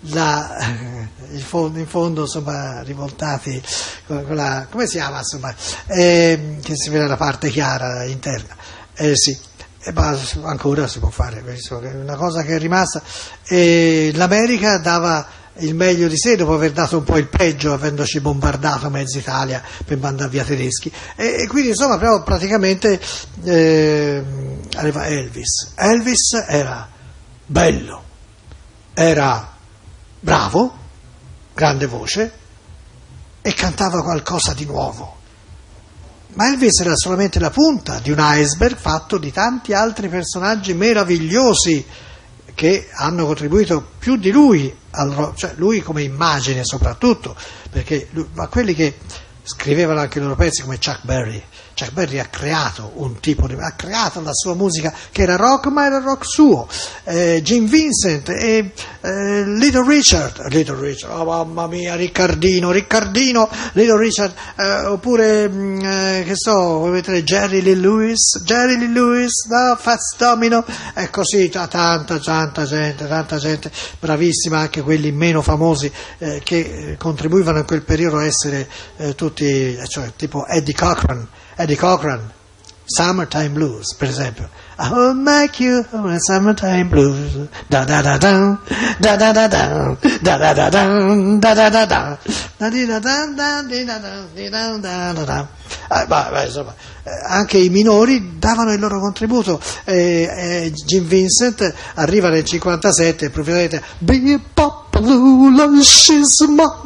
in fondo, insomma, rivoltati con la, come si chiama, insomma, che si vede la parte chiara interna. Sì, ma ancora si può fare, è una cosa che è rimasta. L'America dava il meglio di sé dopo aver dato un po' il peggio, avendoci bombardato mezza Italia per mandare via tedeschi, e quindi insomma però praticamente arriva Elvis era bello, era bravo, grande voce, e cantava qualcosa di nuovo. Ma Elvis era solamente la punta di un iceberg fatto di tanti altri personaggi meravigliosi che hanno contribuito più di lui al rock, cioè lui come immagine soprattutto, ma quelli che scrivevano anche i loro pezzi, come Chuck Berry ha creato ha creato la sua musica che era rock, ma era rock suo. Jim Vincent e Little Richard, oh mamma mia, Riccardino, Little Richard, oppure che so, vuoi vedere Jerry Lee Lewis, no? Fats Domino, e così tanta gente bravissima, anche quelli meno famosi che contribuivano in quel periodo a essere tutti, cioè tipo Eddie Cochran, Summertime Blues, per esempio. I will make you a summertime blues, da da da da, da da da da, da da da da, da da da da, da di da da da di da da da da. Insomma, anche i minori davano il loro contributo. Jim Vincent arriva nel 57, propriamente Bebop, she's my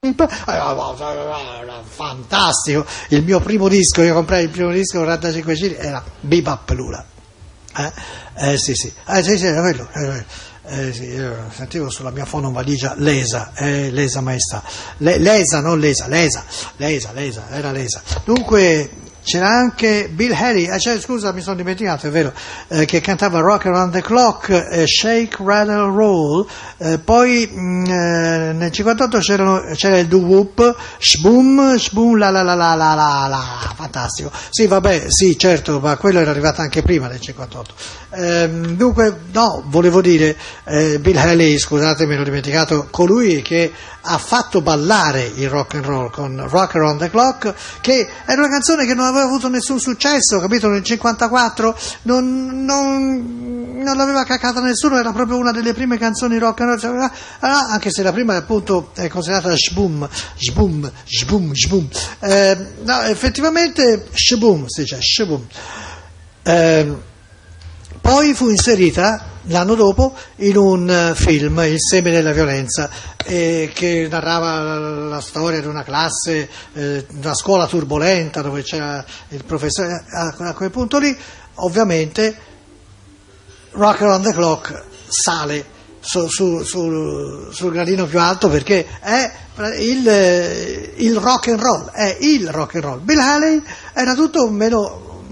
fantastico. Il mio primo disco, io comprai il primo disco 45 CD, era Bebop Lula. Sì, era quello. Sì, io sentivo sulla mia fonovaligia Lesa maestà. Lesa, non Lesa, era Lesa. Dunque c'era anche Bill Haley, scusa, mi sono dimenticato, è vero, che cantava Rock Around the Clock, Shake, Rattle, Roll. Poi nel 58 c'era il doo-wop, shboom, la, fantastico. Sì, vabbè, sì, certo, ma quello era arrivato anche prima del 58. Dunque, no, volevo dire, Bill Haley, scusate, me l'ho dimenticato, colui che ha fatto ballare il rock and roll con Rock Around the Clock, che era una canzone che non aveva avuto nessun successo, capito? Nel 54 non l'aveva cacata nessuno, era proprio una delle prime canzoni rock and roll, anche se la prima appunto è considerata shboom. No, effettivamente shboom, si dice shboom. Poi fu inserita l'anno dopo in un film, Il seme della violenza, che narrava la storia di una classe, una scuola turbolenta dove c'era il professore. A quel punto lì, ovviamente, Rock Around the Clock sale sul gradino più alto, perché è il rock and roll, Bill Haley era tutto meno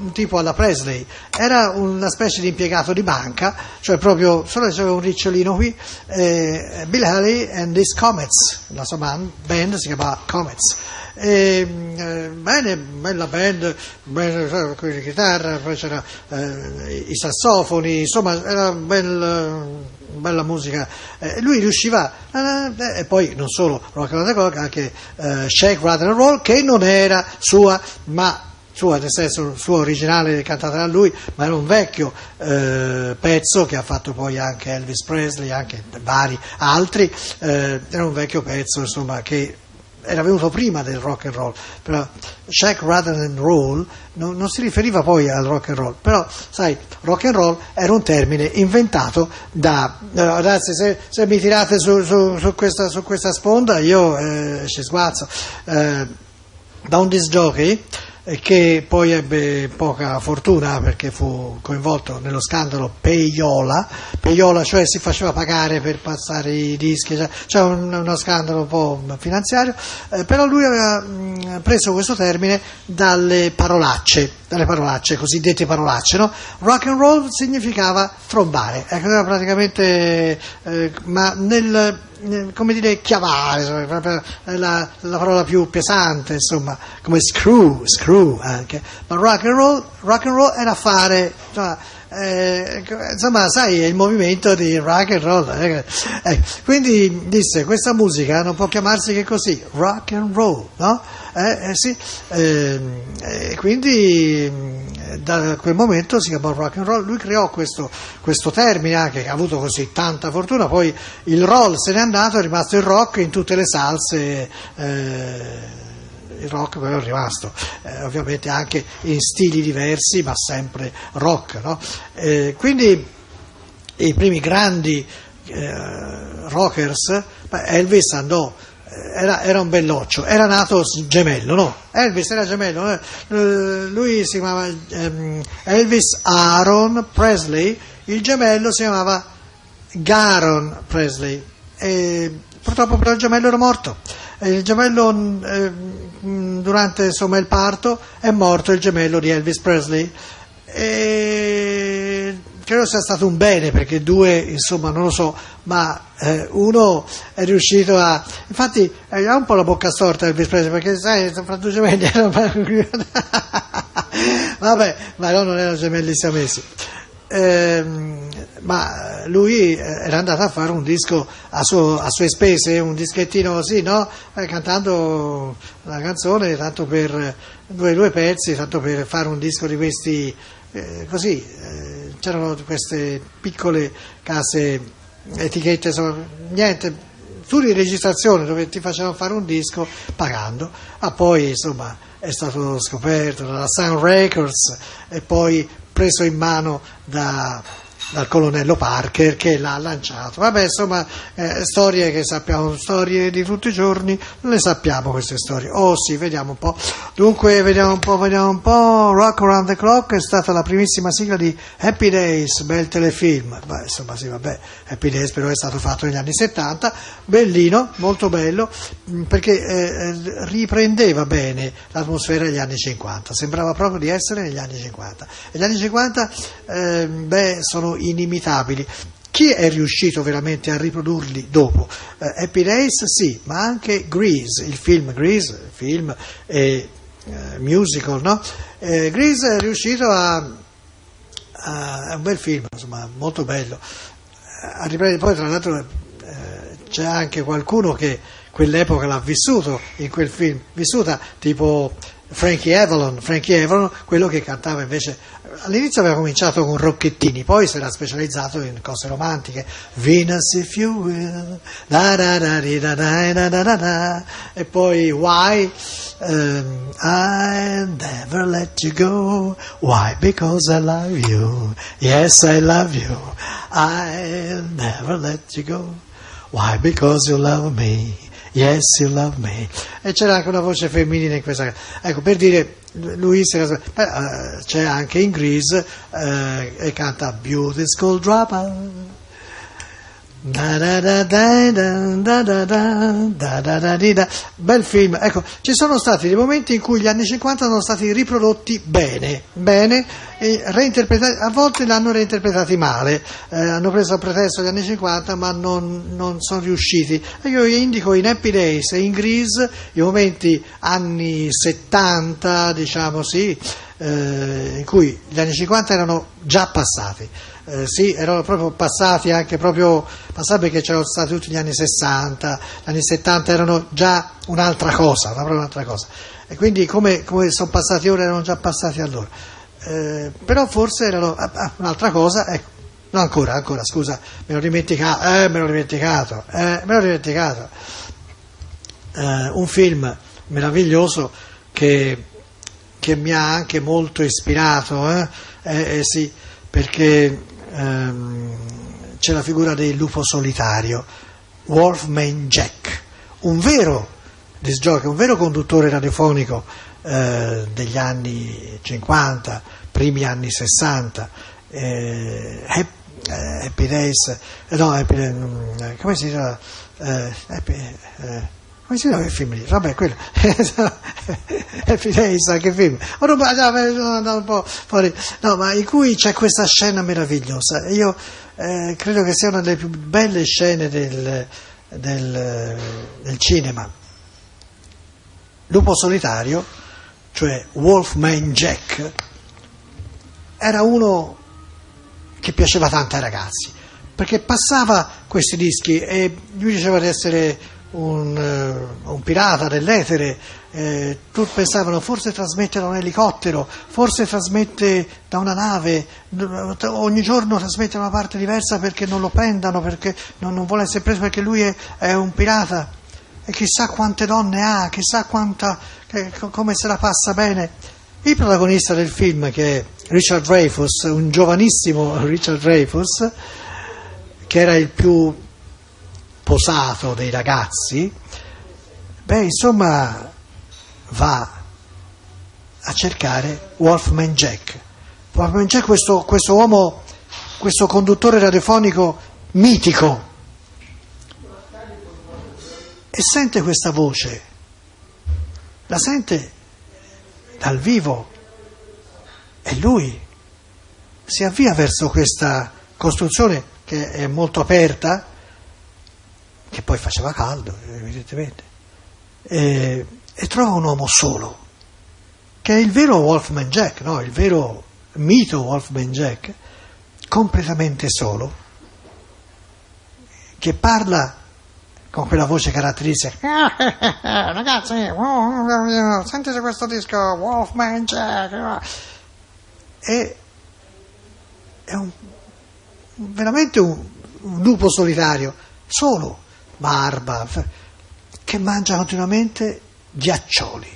un tipo alla Presley, era una specie di impiegato di banca, cioè proprio, solo che c'aveva un ricciolino qui, Bill Haley and his Comets, la sua band si chiamava Comets. Bene, bella band, bella chitarra, poi c'era i sassofoni, insomma era bella musica. Lui riusciva, e poi non solo rock and roll, anche Shake, Rattle and Roll, che non era sua, nel senso suo originale cantata da lui, ma era un vecchio pezzo che ha fatto poi anche Elvis Presley, anche vari altri, era un vecchio pezzo, insomma, che era venuto prima del rock and roll, però Shake, Rattle and Roll non si riferiva poi al rock and roll, però sai, rock and roll era un termine inventato ragazzi, se mi tirate su questa sponda io ci sguazzo, da un disc jockey che poi ebbe poca fortuna perché fu coinvolto nello scandalo Peyola, cioè si faceva pagare per passare i dischi, cioè uno scandalo un po' finanziario, però lui aveva preso questo termine dalle parolacce, cosiddette parolacce, no? Rock and roll significava trombare, ecco, era praticamente ma come dire, chiavare, la parola più pesante, insomma, come screw anche, ma rock and roll era fare, insomma, sai, è il movimento di rock and roll, quindi disse, questa musica non può chiamarsi che così, rock and roll, no? Sì, quindi da quel momento si chiamò rock and roll. Lui creò questo termine anche, che ha avuto così tanta fortuna, poi il roll se n'è andato, è rimasto il rock in tutte le salse, il rock però è rimasto, ovviamente anche in stili diversi, ma sempre rock, no? Quindi i primi grandi rockers, Elvis andò, era un belloccio, era nato gemello, no? Elvis era gemello, lui si chiamava Elvis Aaron Presley, il gemello si chiamava Garon Presley, e purtroppo però il gemello era morto. Il gemello, durante insomma il parto, è morto il gemello di Elvis Presley, e credo sia stato un bene, perché due, insomma, non lo so, ma uno è riuscito a, infatti ha un po' la bocca storta Elvis Presley, perché sai, fra due gemelli vabbè, ma no, non erano gemelli siamesi. Ma lui era andato a fare un disco a sue spese, un dischettino così, no? Cantando la canzone, tanto per due pezzi, tanto per fare un disco di questi, così, c'erano queste piccole case, etichette, insomma, niente, studi di registrazione dove ti facevano fare un disco pagando, ma poi insomma è stato scoperto dalla Sun Records e poi preso in mano dal colonnello Parker, che l'ha lanciato. Vabbè, insomma, storie che sappiamo, storie di tutti i giorni, non le sappiamo queste storie. Oh sì, vediamo un po'. Dunque, vediamo un po'. Rock Around the Clock è stata la primissima sigla di Happy Days, bel telefilm. Beh, insomma, sì, vabbè, Happy Days però è stato fatto negli anni 70, bellino, molto bello, perché riprendeva bene l'atmosfera degli anni 50, sembrava proprio di essere negli anni 50. E gli anni 50, sono inimitabili. Chi è riuscito veramente a riprodurli dopo? Happy Days sì, ma anche Grease, il film Grease, film e musical, no? Grease è riuscito è un bel film, insomma, molto bello. A riprendere, poi tra l'altro c'è anche qualcuno che quell'epoca l'ha vissuto in quel film, tipo Frankie Avalon, quello che cantava invece, all'inizio aveva cominciato con Rocchettini, poi si era specializzato in cose romantiche, Venus if you will, da da da da da da da da, e poi Why, I'll never let you go, why, because I love you, yes I love you, I'll never let you go, why, because you love me, yes, you love me. E c'era anche una voce femminile in questa. Ecco, per dire, lui c'è anche in Grease, e canta Beauty School Dropout, Bel film. Ecco, ci sono stati dei momenti in cui gli anni 50 sono stati riprodotti bene, e reinterpretati, a volte l'hanno reinterpretati male, hanno preso a pretesto gli anni 50 ma non sono riusciti. E io indico in Happy Days e in Grease i momenti anni 70, diciamo sì, in cui gli anni 50 erano già passati. Sì, erano proprio passati, anche proprio passati, perché c'erano stati tutti gli anni 60, gli anni 70 erano già un'altra cosa, proprio un'altra cosa. E quindi come sono passati ora erano già passati allora. Però forse erano un'altra cosa, ecco. No, ancora, scusa, me l'ho dimenticato. Un film meraviglioso che mi ha anche molto ispirato, sì, perché c'è la figura del lupo solitario, Wolfman Jack, un vero disc jockey, un vero conduttore radiofonico degli anni 50, primi anni 60, Happy Days, come si chiama? Come si chiama il film lì? Vabbè, quello. Happy Days, che film? Sono andato un po' fuori. No, ma in cui c'è questa scena meravigliosa. Io credo che sia una delle più belle scene del cinema. Lupo solitario, cioè Wolfman Jack, era uno che piaceva tanto ai ragazzi, perché passava questi dischi e lui diceva di essere un pirata dell'etere, tutti pensavano forse trasmette da un elicottero, forse trasmette da una nave, ogni giorno trasmette da una parte diversa perché non lo prendano, perché non vuole essere preso, perché lui è un pirata, e chissà quante donne ha, chissà come se la passa bene. Il protagonista del film, che è Richard Dreyfuss, un giovanissimo Richard Dreyfuss, che era il più posato dei ragazzi, insomma va a cercare Wolfman Jack. Wolfman Jack, questo uomo, questo conduttore radiofonico mitico, e sente questa voce, la sente dal vivo, e lui si avvia verso questa costruzione che è molto aperta, che poi faceva caldo, evidentemente, e trova un uomo solo, che è il vero Wolfman Jack, no? Il vero mito Wolfman Jack, completamente solo, che parla con quella voce caratteristica. Ragazzi, sentite questo disco, Wolfman Jack. È veramente un lupo solitario, solo, barba, che mangia continuamente ghiaccioli,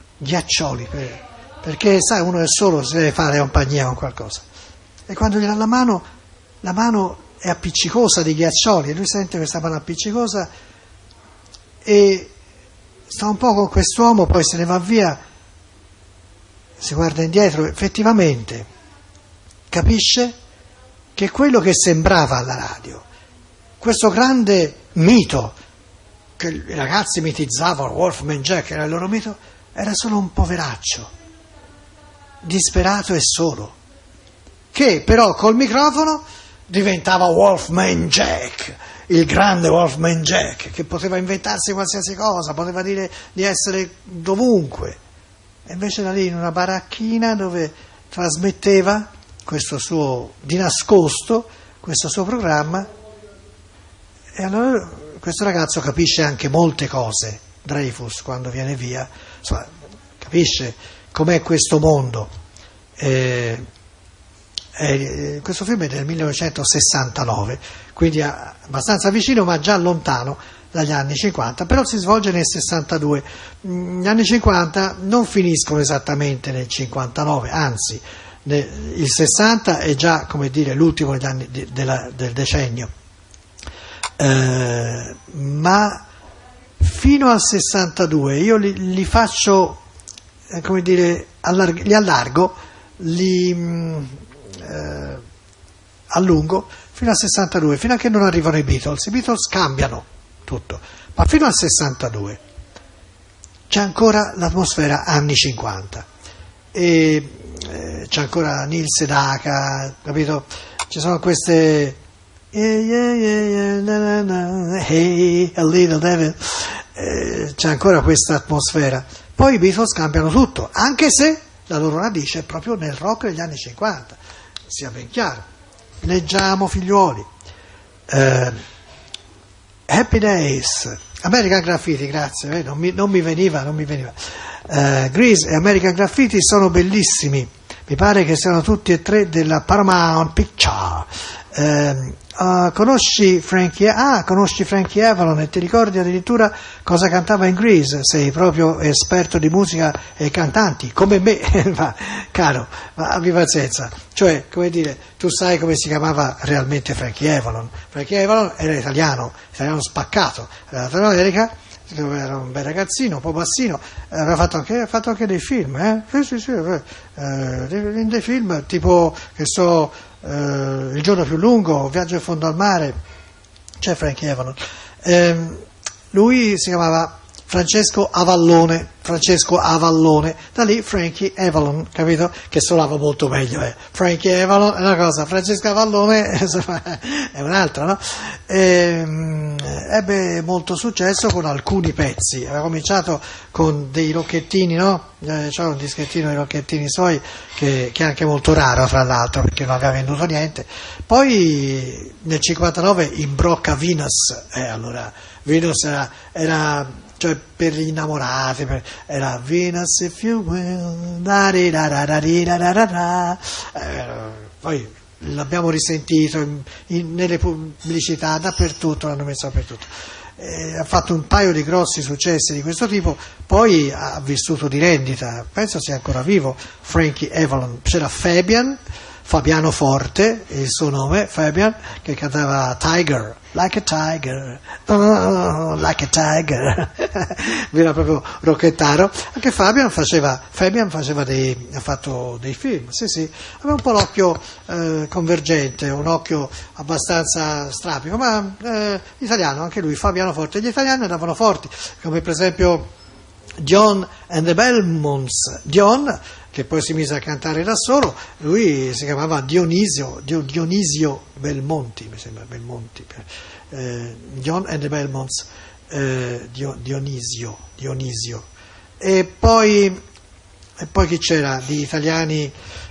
perché sai, uno è solo, si deve fare compagnia con qualcosa, e quando gli dà la mano è appiccicosa di ghiaccioli, e lui sente questa mano appiccicosa e sta un po' con quest'uomo, poi se ne va via, si guarda indietro, effettivamente capisce che quello che sembrava alla radio, questo grande mito che i ragazzi mitizzavano, Wolfman Jack era il loro mito, era solo un poveraccio disperato e solo, che però col microfono diventava Wolfman Jack, il grande Wolfman Jack, che poteva inventarsi qualsiasi cosa, poteva dire di essere dovunque, e invece da lì in una baracchina dove trasmetteva questo suo, di nascosto, questo suo programma. E allora questo ragazzo capisce anche molte cose, Dreyfuss, quando viene via, insomma, capisce com'è questo mondo. Questo film è del 1969, quindi abbastanza vicino ma già lontano dagli anni 50, però si svolge nel 62. Gli anni 50 non finiscono esattamente nel 59, anzi il 60 è già, come dire, l'ultimo degli anni del decennio, ma fino al 62 io li faccio, come dire, li allargo, li allungo, fino al 62, fino a che non arrivano i Beatles cambiano tutto, ma fino al 62 c'è ancora l'atmosfera anni 50 e c'è ancora Neil Sedaka, capito? Ci sono queste hey a little devil, c'è ancora questa atmosfera. Poi i Beatles cambiano tutto, anche se la loro radice è proprio nel rock degli anni 50, sia ben chiaro. Leggiamo, figliuoli, Happy Days, American Graffiti, grazie, non mi veniva. Grease e American Graffiti sono bellissimi, mi pare che siano tutti e tre della Paramount Picture. Conosci Frankie Avalon e ti ricordi addirittura cosa cantava in Grease? Sei proprio esperto di musica e cantanti come me. Caro, ma abbi pazienza, cioè, come dire, tu sai come si chiamava realmente Frankie Avalon era italiano spaccato, era andato in America, era un bel ragazzino, un po' bassino, aveva fatto anche dei film, sì, in dei film tipo, che so, Il giorno più lungo, Viaggio in fondo al mare, c'è Frankie Avalon. Lui si chiamava Francesco Avallone, da lì Frankie Avalon, capito? Che suonava molto meglio, Frankie Avalon è una cosa, Francesco Avallone è un'altra, no? Ebbe molto successo con alcuni pezzi, aveva cominciato con dei rocchettini, no? C'era un dischettino di rocchettini suoi che è anche molto raro, fra l'altro, perché non aveva venduto niente. Poi nel 59 imbrocca Venus, allora Venus era cioè per gli innamorati, era Venus if you will, poi l'abbiamo risentito nelle pubblicità, dappertutto, l'hanno messo dappertutto. Ha fatto un paio di grossi successi di questo tipo, poi ha vissuto di rendita, penso sia ancora vivo Frankie Avalon. C'era Fabiano Forte, il suo nome, Fabian, che cantava Tiger, like a tiger, oh, like a tiger. Era proprio rocchettaro. Anche Fabian ha fatto dei film, sì, aveva un po' l'occhio convergente, un occhio abbastanza strapico, ma italiano anche lui, Fabiano Forte. Gli italiani andavano forti, come per esempio John and the Belmonts. John, che poi si mise a cantare da solo, lui si chiamava Dionisio Belmonti, mi sembra, Belmonti, John and the Belmonts, Dionisio. E poi chi c'era di italiani?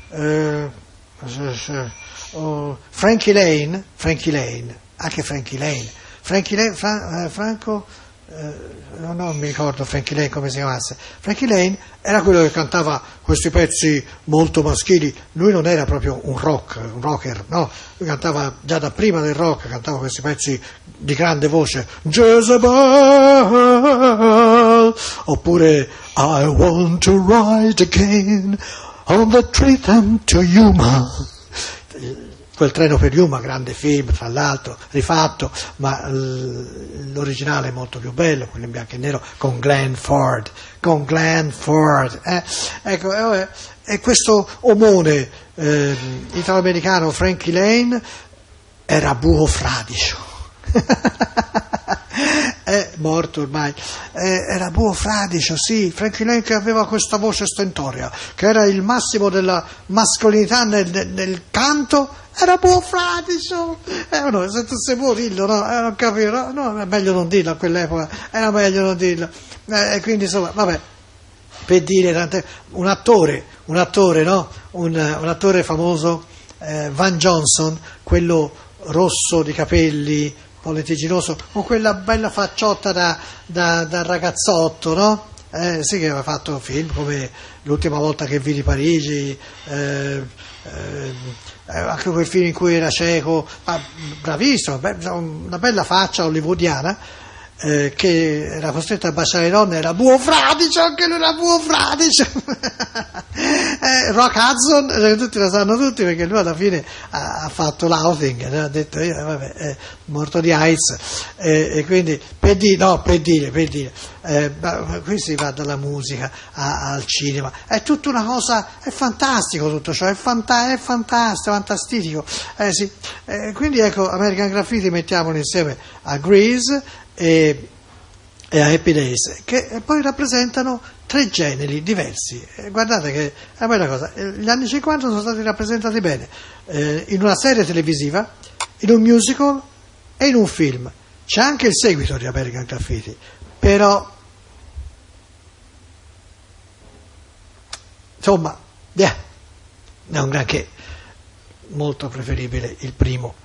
Frankie Lane, anche Frankie Lane, Franco, non mi ricordo Frankie Lane come si chiamasse. Frankie Lane era quello che cantava questi pezzi molto maschili. Lui non era proprio un rocker, no, lui cantava già da prima del rock, cantava questi pezzi di grande voce, Jezebel, oppure I want to ride again on the train to Yuma. Quel treno per Yuma, grande film, tra l'altro, rifatto, ma l'originale è molto più bello, quello in bianco e nero, con Glenn Ford. Ecco, e questo omone italo-americano, Frankie Lane, era buo fradicio. È morto ormai, era buo fradicio, sì. Frankie Lane, che aveva questa voce stentoria, che era il massimo della mascolinità nel canto, era buo fradicio. No, se tu sei buo dillo, no? Non capivo, no, è meglio non dirlo a quell'epoca, era meglio non dirlo. Quindi insomma, vabbè, per dire un attore, no? Un attore famoso, Van Johnson, quello rosso di capelli, un po' lentigginoso, con quella bella facciotta da ragazzotto, no? Sì, che aveva fatto film come L'ultima volta che vidi Parigi, anche quel film in cui era cieco, bravissimo, una bella faccia hollywoodiana. che era costretto a baciare le donne, era Buo Fradicio, anche lui era Buo Fradicio. Rock Hudson, tutti lo sanno tutti, perché lui alla fine ha fatto l'outing, ha detto io vabbè, è morto di AIDS, e quindi per dire, qui si va dalla musica al cinema, è tutta una cosa, è fantastico tutto ciò, è fantastico, sì. Quindi ecco, American Graffiti mettiamolo insieme a Grease e a Happy Days, che poi rappresentano 3 generi diversi. Guardate che è una cosa, gli anni 50 sono stati rappresentati bene in una serie televisiva, in un musical e in un film. C'è anche il seguito di American Graffiti, però insomma è un granché, molto preferibile il primo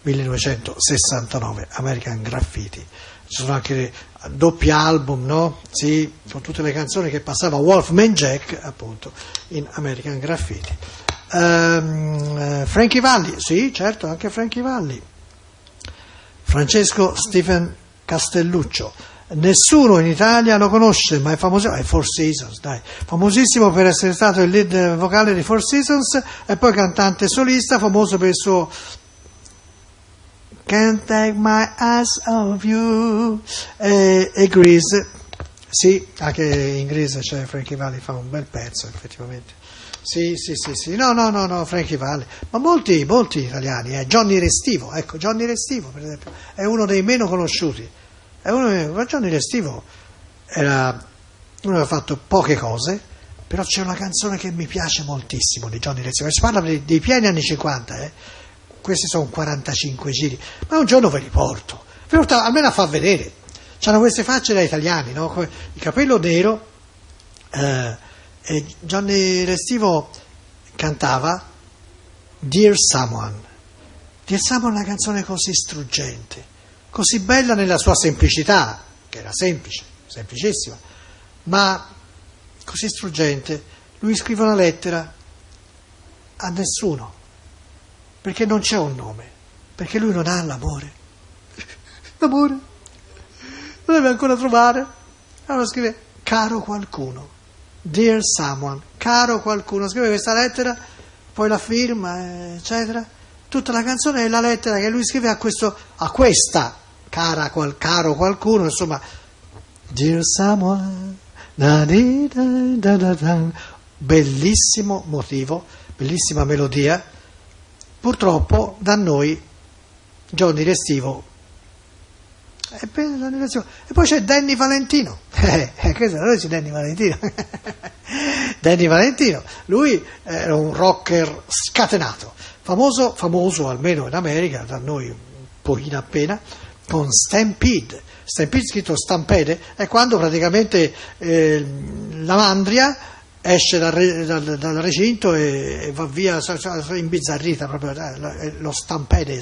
1969 American Graffiti. Ci sono anche doppi album, no? Sì, con tutte le canzoni che passava Wolfman Jack, appunto, in American Graffiti. Frankie Valli, sì, certo, anche Frankie Valli. Francesco Stephen Castelluccio. Nessuno in Italia lo conosce, ma è famosissimo, è Four Seasons, dai, famosissimo per essere stato il lead vocale di Four Seasons e poi cantante solista, famoso per il suo Can't Take My Eyes Off You e Grease, sì, anche in Grease c'è Frankie Valli, fa un bel pezzo effettivamente, sì, no, Frankie Valli, ma molti italiani, Johnny Restivo, ecco, Johnny Restivo per esempio, è uno dei meno conosciuti, ma Johnny Restivo era uno che ha fatto poche cose, però c'è una canzone che mi piace moltissimo di Johnny Restivo, si parla dei pieni anni 50, questi sono 45 giri, ma un giorno ve li porto almeno a far vedere. C'hanno queste facce da italiani, no? Il capello nero, e Johnny Restivo cantava Dear Someone. Dear Someone è una canzone così struggente, così bella nella sua semplicità, che era semplicissima, ma così struggente. Lui scrive una lettera a nessuno, perché non c'è un nome, perché lui non ha l'amore, lo deve ancora trovare. Allora scrive caro qualcuno, dear someone, caro qualcuno, scrive questa lettera, poi la firma, eccetera. Tutta la canzone è la lettera che lui scrive a questa caro qualcuno, insomma, dear someone, bellissimo motivo, bellissima melodia. Purtroppo da noi Johnny Restivo e poi c'è Danny Valentino, questo non c'è Danny Valentino. Danny Valentino, lui era un rocker scatenato, famoso almeno in America, da noi un pochino appena, con Stampede scritto Stampede, è quando praticamente la mandria esce dal recinto e va via imbizzarrita, proprio lo Stampede,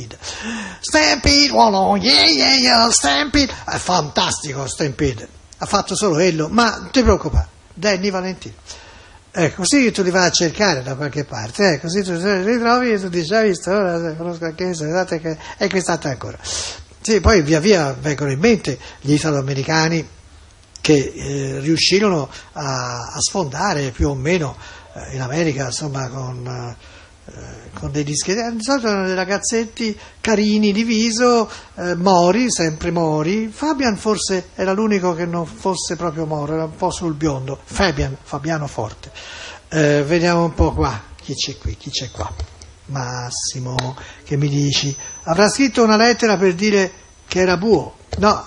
yeah, Stampede, è fantastico Stampede, ha fatto solo quello, ma non ti preoccupare, Danny Valentino, così tu li vai a cercare da qualche parte, così tu li ritrovi e tu dici, hai visto, ora conosco anche questo, e quest'altro ancora. Sì, poi via via vengono in mente gli italoamericani che riuscirono a sfondare più o meno in America, insomma, con dei dischi, di solito erano dei ragazzetti carini di viso, sempre Mori, Fabian forse era l'unico che non fosse proprio Moro, era un po' sul biondo, Fabiano Forte. Vediamo un po' qua, chi c'è qua? Massimo, che mi dici? Avrà scritto una lettera per dire che era buo? No,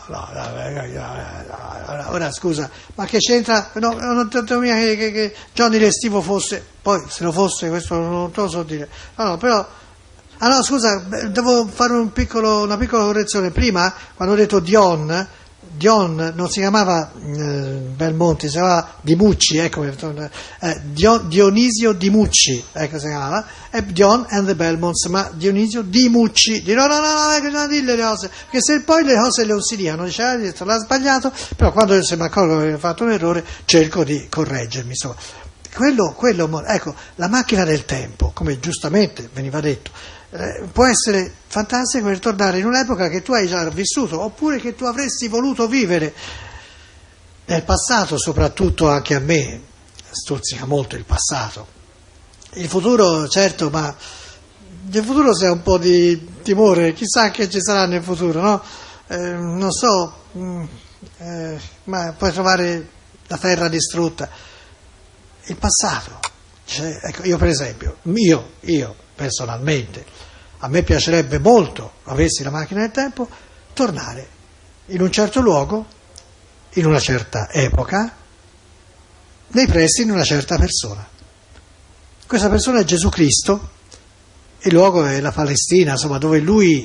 ora scusa, ma che c'entra? No, non tanto mia che Johnny Restivo fosse, poi se lo fosse, questo non te lo so dire. No, però, no, scusa, devo fare una piccola correzione. Prima, quando ho detto Dion non si chiamava Belmonti, si chiamava Dimucci, ecco, Dionisio Dimucci, ecco si chiamava, e Dion and the Belmonts, ma Dionisio Dimucci, no, bisogna dire le cose, perché se poi le cose le ossidivano, diceva, l'ha sbagliato, però quando se mi accorgo che ho fatto un errore, cerco di correggermi, insomma. Quello, ecco, la macchina del tempo, come giustamente veniva detto, può essere fantastico ritornare in un'epoca che tu hai già vissuto, oppure che tu avresti voluto vivere. Nel passato, soprattutto, anche a me stuzzica molto il passato. Il futuro, certo, ma nel futuro c'è un po' di timore, chissà che ci sarà nel futuro, no? Non so, ma puoi trovare la terra distrutta. Il passato, cioè, ecco, io per esempio, io personalmente, a me piacerebbe molto, avessi la macchina del tempo, tornare in un certo luogo, in una certa epoca, nei pressi di una certa persona. Questa persona è Gesù Cristo, il luogo è la Palestina, insomma, dove lui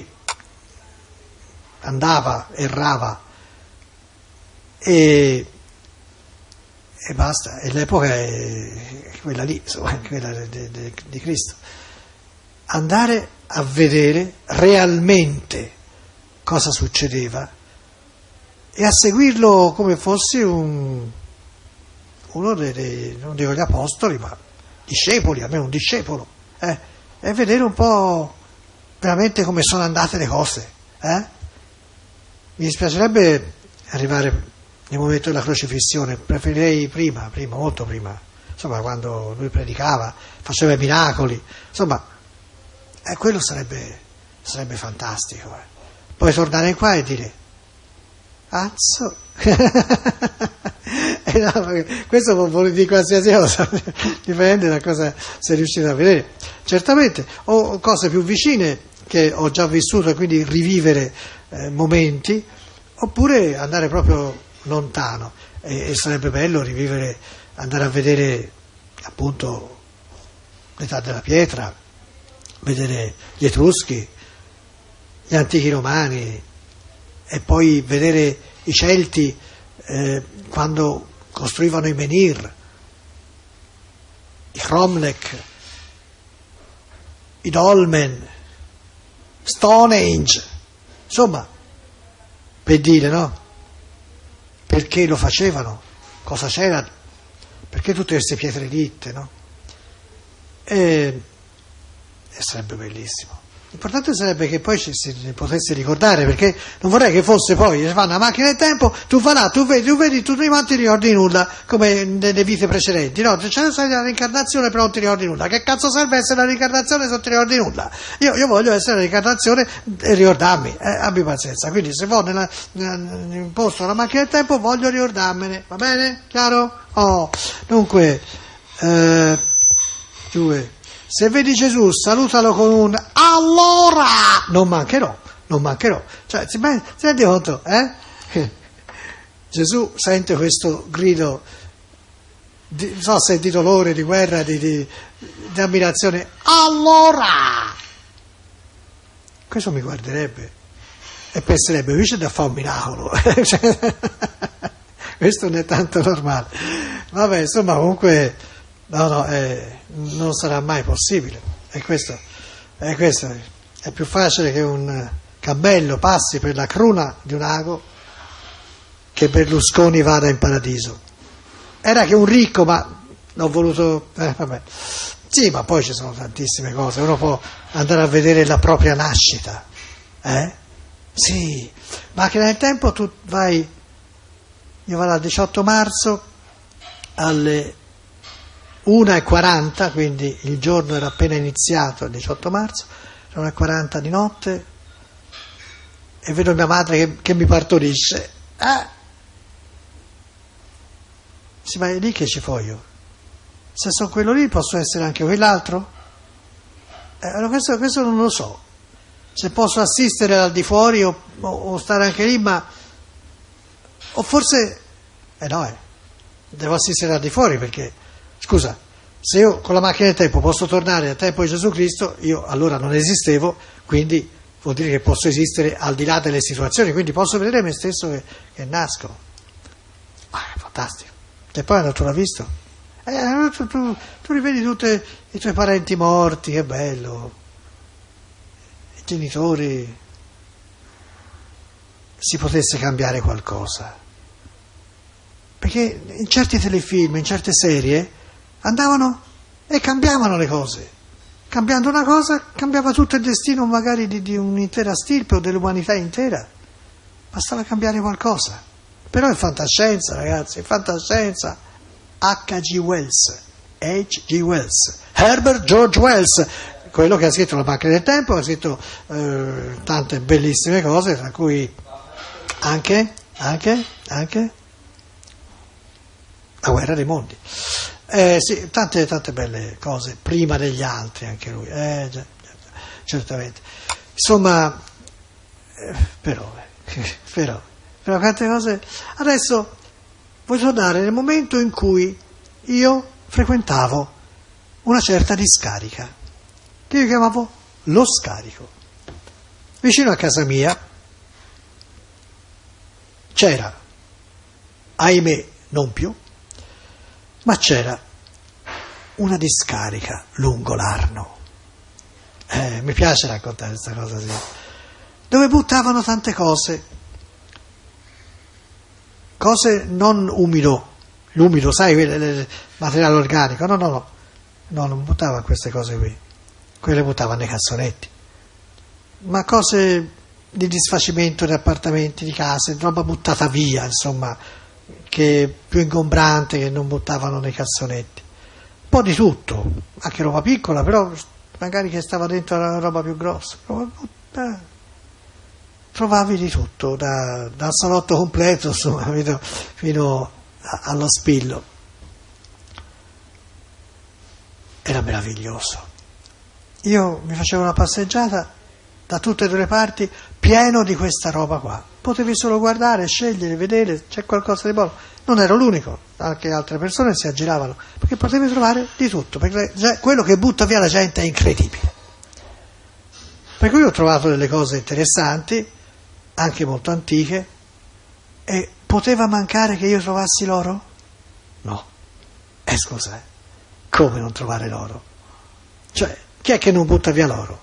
andava, errava e basta, e l'epoca è quella lì, insomma, quella di Cristo. Andare a vedere realmente cosa succedeva e a seguirlo come fosse uno dei, non dico gli apostoli, ma discepoli, a me un discepolo, e vedere un po' veramente come sono andate le cose. Mi dispiacerebbe arrivare nel momento della crocifissione, preferirei prima, molto prima, insomma, quando lui predicava, faceva i miracoli, insomma, quello sarebbe fantastico. Poi tornare qua e dire, azzo, no, questo vuol dire qualsiasi cosa, dipende da cosa sei riuscito a vedere, certamente, o cose più vicine che ho già vissuto e quindi rivivere momenti, oppure andare proprio lontano e sarebbe bello rivivere, andare a vedere appunto l'età della pietra, vedere gli Etruschi, gli antichi Romani e poi vedere i Celti quando costruivano i menhir, i cromlech, i dolmen, Stonehenge, insomma, per dire, no? Perché lo facevano? Cosa c'era? Perché tutte queste pietre ritte, no? E sarebbe bellissimo. L'importante sarebbe che poi ci si potesse ricordare, perché non vorrei che fosse poi, si fa una macchina del tempo, tu vai là, tu vedi, tu non ti ricordi nulla, come nelle vite precedenti, no? C'è la reincarnazione però non ti ricordi nulla. Che cazzo serve essere la reincarnazione se non ti ricordi nulla? Io voglio essere la reincarnazione e ricordarmi, abbi pazienza, quindi se vado in posto alla macchina del tempo voglio ricordarmene, va bene? Chiaro? Dunque, 2. Se vedi Gesù, salutalo con un allora, non mancherò. Cioè, si rende conto, Gesù sente questo grido, non so se di dolore, di guerra, di ammirazione, allora! Questo mi guarderebbe e penserebbe, invece da fare un miracolo. Questo non è tanto normale. Vabbè, insomma, comunque, non sarà mai possibile. E questo è più facile che un cammello passi per la cruna di un ago che Berlusconi vada in paradiso. Era che un ricco, ma l'ho voluto, vabbè. Sì, ma poi ci sono tantissime cose, uno può andare a vedere la propria nascita, Sì, macchina del tempo, tu vai, io vado al 18 marzo alle 1:40, quindi il giorno era appena iniziato, il 18 marzo, 1:40 di notte, e vedo mia madre che mi partorisce. Sì, ma è lì che ci foglio. Se sono quello lì posso essere anche quell'altro? Questo non lo so. Se posso assistere al di fuori o stare anche lì, ma... O forse... devo assistere al di fuori perché... Scusa, se io con la macchina del tempo posso tornare al tempo di Gesù Cristo, io allora non esistevo, quindi vuol dire che posso esistere al di là delle situazioni, quindi posso vedere me stesso che nasco. È fantastico. E poi non tu l'hai visto? Tu rivedi tutti i tuoi parenti morti, che bello. I genitori. Si potesse cambiare qualcosa. Perché in certi telefilm, in certe serie, andavano e cambiavano le cose. cambiando una cosa, cambiava tutto il destino magari di un'intera stirpe o dell'umanità intera. Bastava cambiare qualcosa. Però è fantascienza, ragazzi, è fantascienza. H.G. Wells, Herbert George Wells, quello che ha scritto La macchina del tempo, ha scritto tante bellissime cose, tra cui anche La guerra dei mondi. Sì, tante belle cose, prima degli altri anche lui, già, certamente. Insomma, però quante cose. Adesso voglio tornare nel momento in cui io frequentavo una certa discarica, che io chiamavo Lo Scarico. Vicino a casa mia c'era, ahimè non più, ma c'era una discarica lungo l'Arno. Mi piace raccontare questa cosa, sì. Dove buttavano tante cose non l'umido, sai, il materiale organico, no, non buttava queste cose qui, quelle buttavano nei cassonetti, ma cose di disfacimento di appartamenti, di case, roba buttata via, insomma, che più ingombrante, che non buttavano nei cassonetti, un po' di tutto, anche roba piccola, però magari che stava dentro la roba più grossa, trovavi di tutto, dal salotto completo, insomma, fino allo spillo. Era meraviglioso. Io mi facevo una passeggiata da tutte e due le parti, pieno di questa roba qua. Potevi solo guardare, scegliere, vedere, c'è qualcosa di buono. Non ero l'unico, anche altre persone si aggiravano, perché potevi trovare di tutto, perché quello che butta via la gente è incredibile. Per cui ho trovato delle cose interessanti, anche molto antiche, e poteva mancare che io trovassi l'oro? No. Scusa, come non trovare l'oro? Cioè, chi è che non butta via l'oro?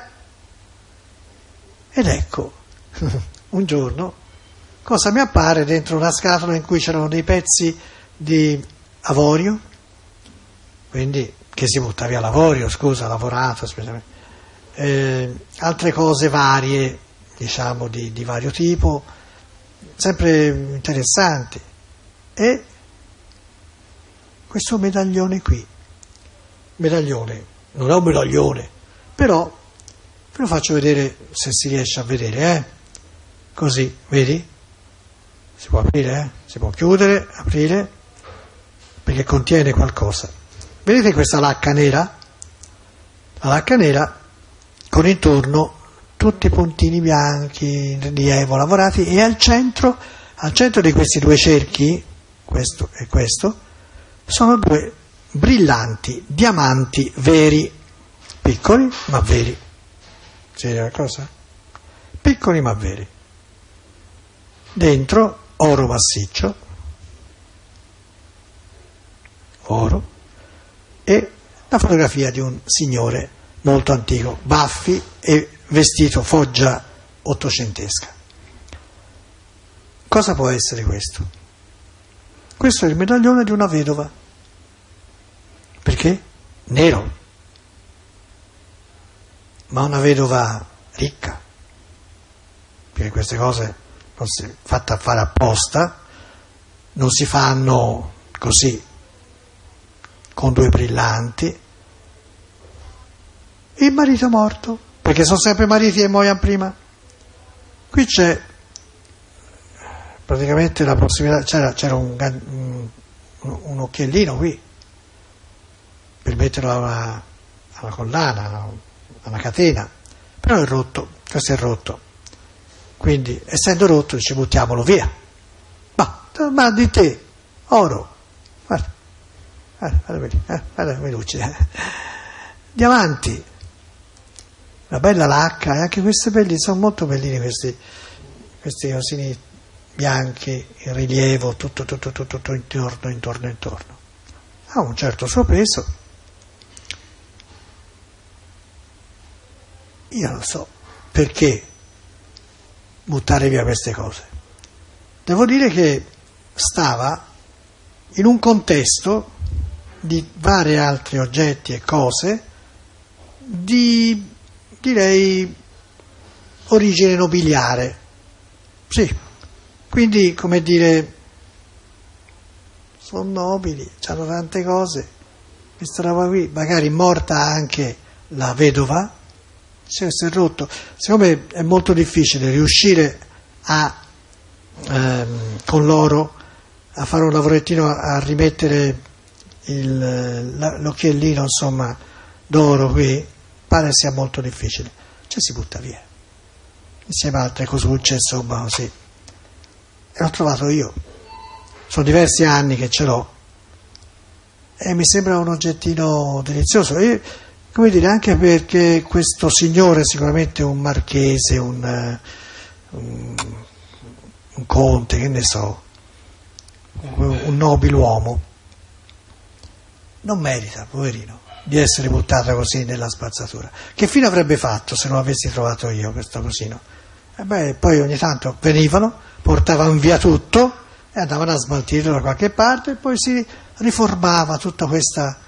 Ed ecco, un giorno, cosa mi appare dentro una scatola in cui c'erano dei pezzi di avorio, quindi che si butta via l'avorio, scusa, lavorato, altre cose varie, diciamo di vario tipo, sempre interessanti, e questo medaglione qui, non è un medaglione, però ve lo faccio vedere se si riesce a vedere, così, vedi? Si può aprire, si può chiudere, aprire, perché contiene qualcosa. Vedete questa lacca nera? La lacca nera con intorno tutti i puntini bianchi in rilievo lavorati, e al centro di questi due cerchi, questo e questo, sono due brillanti diamanti veri, piccoli ma veri. Si vede qualcosa? Piccoli ma veri. Dentro oro massiccio, oro, e la fotografia di un signore molto antico, baffi e vestito foggia ottocentesca. Cosa può essere questo? Questo è il medaglione di una vedova. Perché? Nero. Ma una vedova ricca. Perché queste cose non si fatte a fare apposta, non si fanno così, con due brillanti. Il marito morto, perché sono sempre mariti che muoiono prima. Qui c'è praticamente la possibilità, c'era un occhiellino qui per metterlo alla collana, a una catena, però è rotto, questo è rotto, quindi essendo rotto ci buttiamolo via. Ma di te, oro, guarda come luci, diamanti, una bella lacca, e anche questi belli, sono molto bellini questi cosini bianchi, in rilievo, tutto intorno. Ha un certo suo peso. Io non so perché buttare via queste cose. Devo dire che stava in un contesto di vari altri oggetti e cose di, direi, origine nobiliare. Sì, quindi, come dire, sono nobili, hanno tante cose. Questa roba qui, magari morta anche la vedova, si è rotto. Siccome è molto difficile riuscire a con l'oro a fare un lavorettino, a rimettere l'occhiellino, insomma, d'oro qui, pare sia molto difficile, cioè si butta via insieme a altre cosucce, insomma, così. E l'ho trovato io, sono diversi anni che ce l'ho e mi sembra un oggettino delizioso. E, come dire, anche perché questo signore, sicuramente un marchese, un conte, che ne so, un nobiluomo, non merita, poverino, di essere buttato così nella spazzatura. Che fine avrebbe fatto se non avessi trovato io questo cosino? Poi ogni tanto venivano, portavano via tutto e andavano a smaltirlo da qualche parte, e poi si riformava tutta questa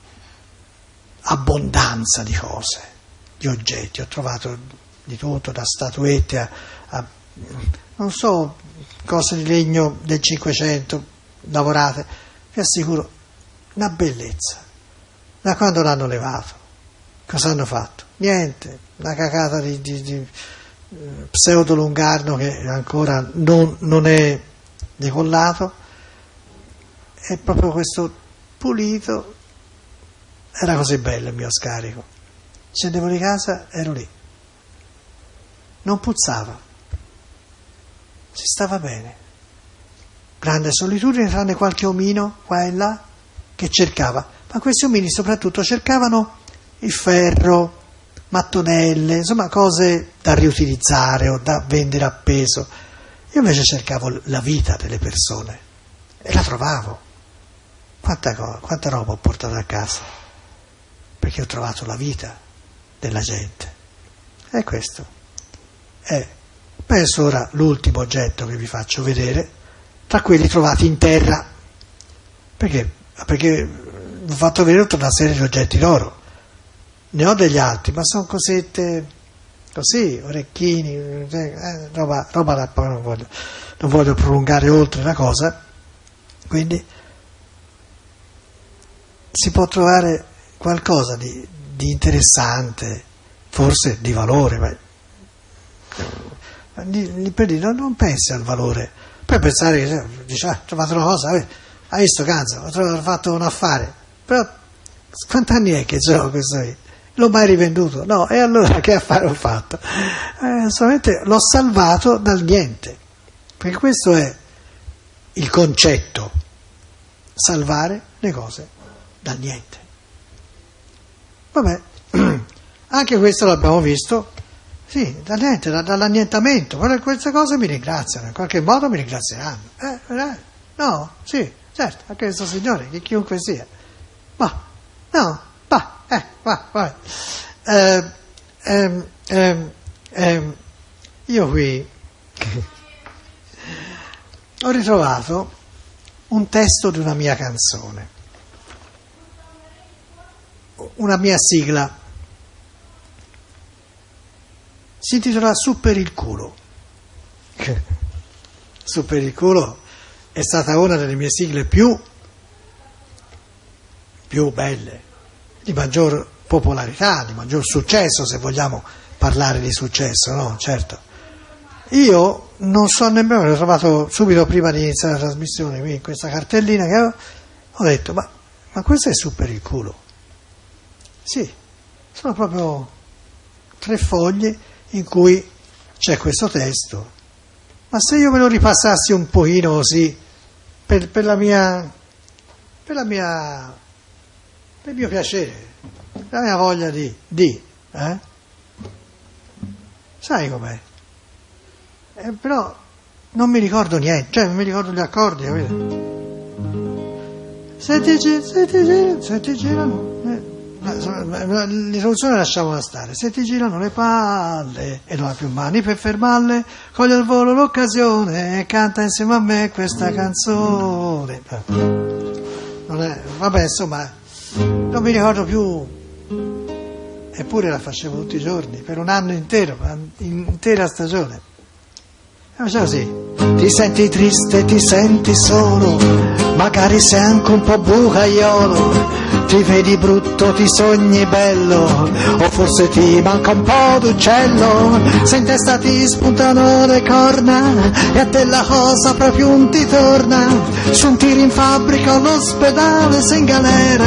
abbondanza di cose, di oggetti. Ho trovato di tutto, da statuette a non so, cose di legno del Cinquecento lavorate, vi assicuro, una bellezza. Da quando l'hanno levato, cosa hanno fatto? Niente, una cacata di pseudo lungarno che ancora non è decollato, è proprio questo pulito. Era così bello il mio scarico, scendevo di casa, ero lì, non puzzava, si stava bene, grande solitudine, tranne qualche omino qua e là che cercava, ma questi omini soprattutto cercavano il ferro, mattonelle, insomma cose da riutilizzare o da vendere a peso. Io invece cercavo la vita delle persone e la trovavo. Quanta roba ho portato a casa, perché ho trovato la vita della gente. E questo è, penso, ora l'ultimo oggetto che vi faccio vedere tra quelli trovati in terra, perché vi ho fatto vedere tutta una serie di oggetti d'oro. Ne ho degli altri, ma sono cosette così, orecchini, roba da, poi non voglio prolungare oltre la cosa. Quindi si può trovare qualcosa di interessante, forse di valore, ma per dire, non pensi al valore, poi pensare che dici, ho trovato una cosa, hai visto, cazzo, ho fatto un affare, però quanti anni è che ho questo qui? L'ho mai rivenduto? No, e allora che affare ho fatto? Solamente l'ho salvato dal niente, perché questo è il concetto, salvare le cose dal niente. Vabbè, anche questo l'abbiamo visto, sì, dal niente, dall'annientamento. Queste cose mi ringraziano, in qualche modo mi ringrazieranno. No, sì, certo, anche questo signore, che chiunque sia. Ma, no, va. Io qui ho ritrovato un testo di una mia canzone, una mia sigla, si intitola Su per il culo. Su per il culo è stata una delle mie sigle più belle, di maggior popolarità, di maggior successo, se vogliamo parlare di successo, no? Certo. Io non so nemmeno, l'ho trovato subito prima di iniziare la trasmissione, qui in questa cartellina che ho detto, ma questo è Su per il culo. Sì, sono proprio 3 fogli in cui c'è questo testo, ma se io me lo ripassassi un pochino così, per il mio piacere, la mia voglia di sai com'è? Però non mi ricordo niente, cioè non mi ricordo gli accordi, capite? Se ti girano, l'introduzione lasciamola stare. Se ti girano le palle e non hai più mani per fermarle, cogli al volo l'occasione e canta insieme a me questa canzone. Vabbè, insomma, non mi ricordo più eppure la facevo tutti i giorni, per un anno intero, intera stagione. E facevo così. Ti senti triste, ti senti solo, magari sei anche un po' bucaiolo, ti vedi brutto, ti sogni bello, o forse ti manca un po' d'uccello, se in testa ti spuntano le corna e a te la cosa proprio non ti torna, su un tiro in fabbrica o all'ospedale, sei in galera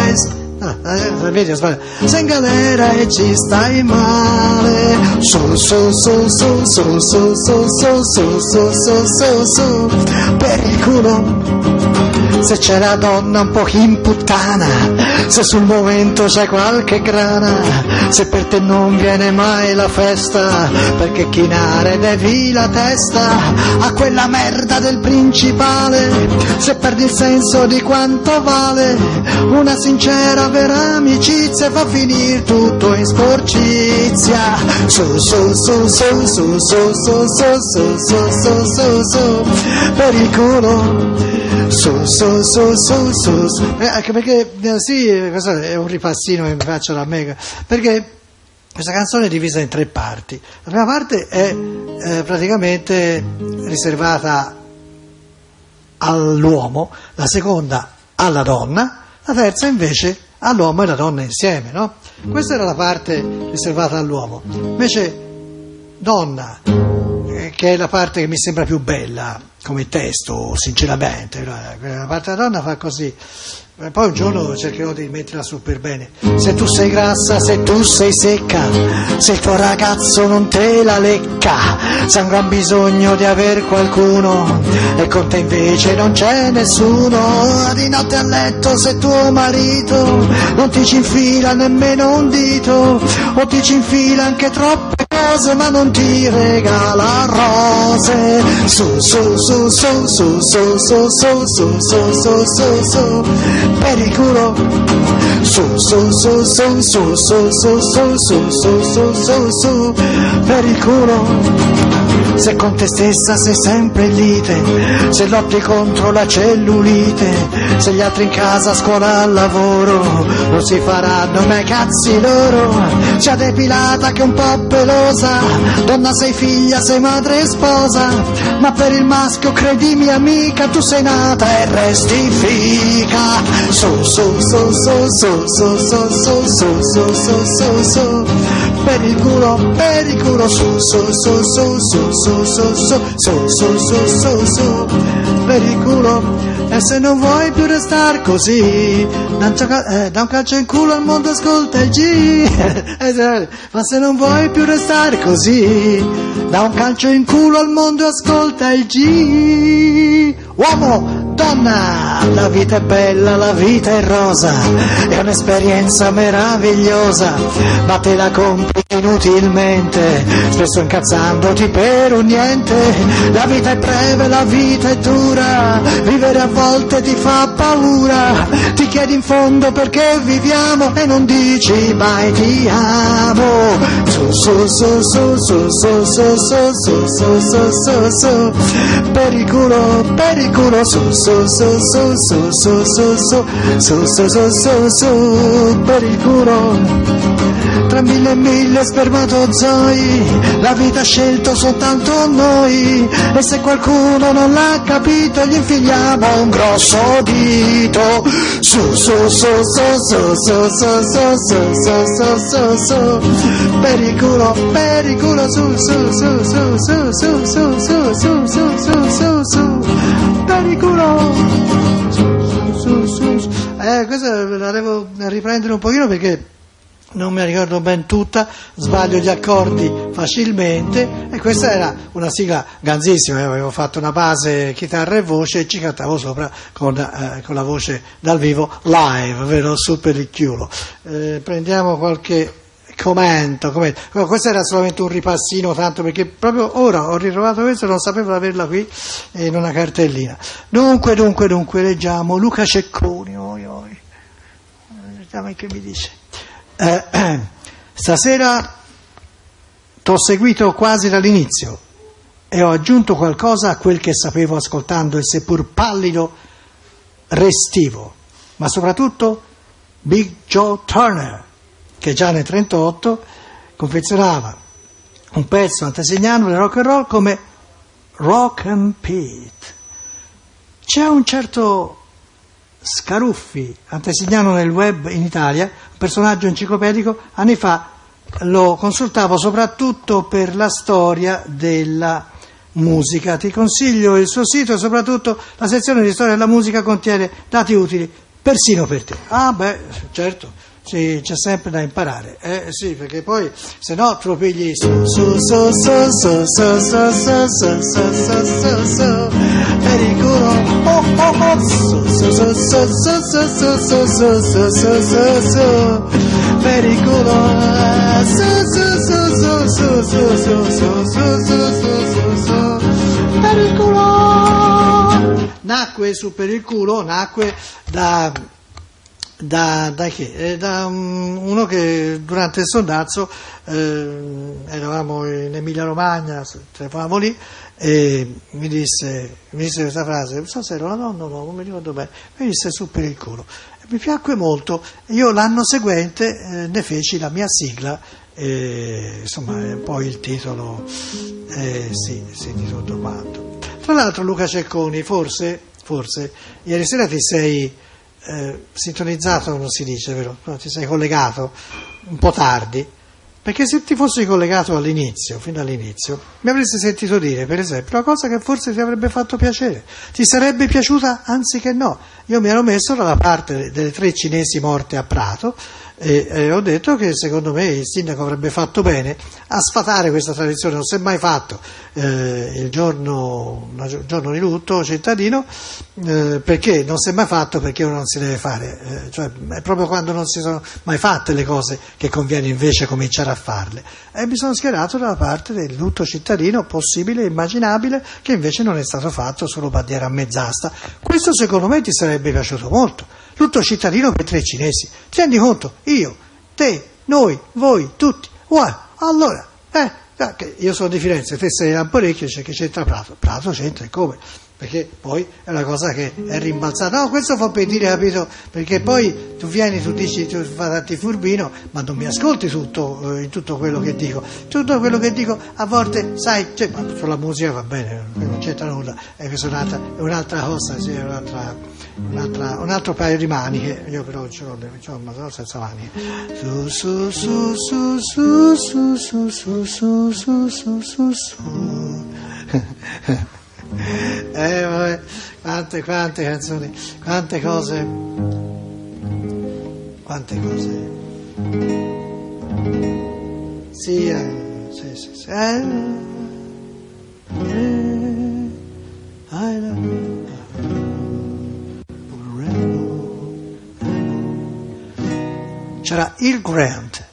sei in galera e ci stai male, su su su su su su su su su su su su per il culo. Se c'è la donna un po' imputtana, se sul momento c'è qualche grana, se per te non viene mai la festa, perché chinare devi la testa a quella merda del principale, se perdi il senso di quanto vale una sincera vera amicizia, fa finire tutto in sporcizia. Su su su su su su su su su su su su su per il culo. Su su su su su, anche perché sì, questo è un ripassino che mi faccio da mega, perché questa canzone è divisa in 3 parti. La prima parte è praticamente riservata all'uomo, la seconda alla donna, la terza invece all'uomo e alla donna insieme, no? Questa era la parte riservata all'uomo. Invece donna, che è la parte che mi sembra più bella come testo, sinceramente, la parte della donna fa così. Poi un giorno cercherò di metterla su per bene. Se tu sei grassa, se tu sei secca, se il tuo ragazzo non te la lecca, se hai un gran bisogno di aver qualcuno e con te invece non c'è nessuno, di notte a letto se tuo marito non ti ci infila nemmeno un dito, o ti ci infila anche troppe cose ma non ti regala rose, su su su su su su su su su su su su per il culo, su su su su su su su su su su su su per il culo. Se con te stessa sei sempre in lite, se lotti contro la cellulite, se gli altri in casa, a scuola, al lavoro non si faranno mai cazzi loro, sia depilata che un po' pelosa, donna sei figlia, sei madre e sposa, ma per il maschio credimi amica, tu sei nata e resti fica, su su su su su su su su su su su su su per il culo, su su su su su su su su su su su su su per il culo. E se non vuoi più restare così, da un calcio in culo al mondo, ascolta il G. Ma se non vuoi più restare così, da un calcio in culo al mondo, ascolta il G. Uomo, donna, la vita è bella, la vita è rosa, è un'esperienza meravigliosa, ma te la complichi inutilmente, spesso incazzandoti per un niente. La vita è breve, la vita è dura, vivere a volte ti fa paura, ti chiedi in fondo perché viviamo e non dici mai ti amo. Su su su su su su su su su su su su su per il culo, su su su su su su su su su su su su su per il culo. Tra mille e mille spermatozoi, la vita ha scelto soltanto noi, e se qualcuno non l'ha capito gli infiliamo un grosso dito. Su su su su su su su su su su su su per il culo, su su su su su su su su su su su su su per il culo. Questa la devo riprendere un pochino perché non mi ricordo ben tutta, sbaglio gli accordi facilmente, e questa era una sigla ganzissima. Avevo fatto una base chitarra e voce e ci cantavo sopra con la voce dal vivo live, vero, su per il chiulo. Prendiamo qualche commento. Questo era solamente un ripassino, tanto perché proprio ora ho ritrovato questo e non sapevo averla qui in una cartellina. Dunque leggiamo Luca Cecconi. Vediamo che mi dice. Stasera t'ho seguito quasi dall'inizio e ho aggiunto qualcosa a quel che sapevo ascoltando il seppur pallido Restivo, ma soprattutto Big Joe Turner, che già nel 1938 confezionava un pezzo antesignano del rock and roll come Rock and Pete. C'è un certo Scaruffi, antesignano nel web in Italia, un personaggio enciclopedico. Anni fa lo consultavo soprattutto per la storia della musica. Ti consiglio il suo sito e soprattutto la sezione di storia della musica contiene dati utili persino per te. Ah beh, certo, sì, c'è sempre da imparare. Sì, perché poi se no tu lo pigli su per il culo, per il culo. Nacque su per il culo, nacque da che? Da uno che durante il sondazzo eravamo in Emilia Romagna, telefonavo lì e mi disse questa frase, non so se era una donna o no, non mi ricordo bene, mi disse su per il culo. E mi piacque molto, io l'anno seguente ne feci la mia sigla, insomma poi il titolo, sì, di tutto quanto. Tra l'altro Luca Cecconi, forse ieri sera ti sei sintonizzato, non si dice, vero? No, ti sei collegato un po' tardi, perché se ti fossi collegato all'inizio, fin dall'inizio, mi avresti sentito dire, per esempio, una cosa che forse ti avrebbe fatto piacere, ti sarebbe piaciuta anziché no. Io mi ero messo dalla parte delle 3 cinesi morte a Prato e ho detto che secondo me il sindaco avrebbe fatto bene a sfatare questa tradizione. Non si è mai fatto il giorno di lutto cittadino, perché non si è mai fatto, perché non si deve fare, cioè è proprio quando non si sono mai fatte le cose che conviene invece cominciare a farle, e mi sono schierato dalla parte del lutto cittadino possibile e immaginabile, che invece non è stato fatto, solo bandiera a mezz'asta. Questo secondo me ti sarebbe piaciuto molto, lutto cittadino per 3 cinesi, ti rendi conto? Io, te, noi, voi, tutti, allora, che io sono di Firenze, te sei a Lamporecchio, che c'entra Prato? Prato c'entra, e come? Perché poi è una cosa che è rimbalzata. No, questo fa per dire, capito? Perché poi tu vieni, tu dici, tu fai tanti furbino, ma non mi ascolti in tutto quello che dico. Tutto quello che dico a volte, sai, cioè, ma sulla musica va bene, non c'entra nulla, è un'altra cosa, sì, è un altro paio di maniche. Io però ce l'ho, ma sono senza maniche. Vabbè, quante canzoni, quante cose. Sì. C'era Earl Grant,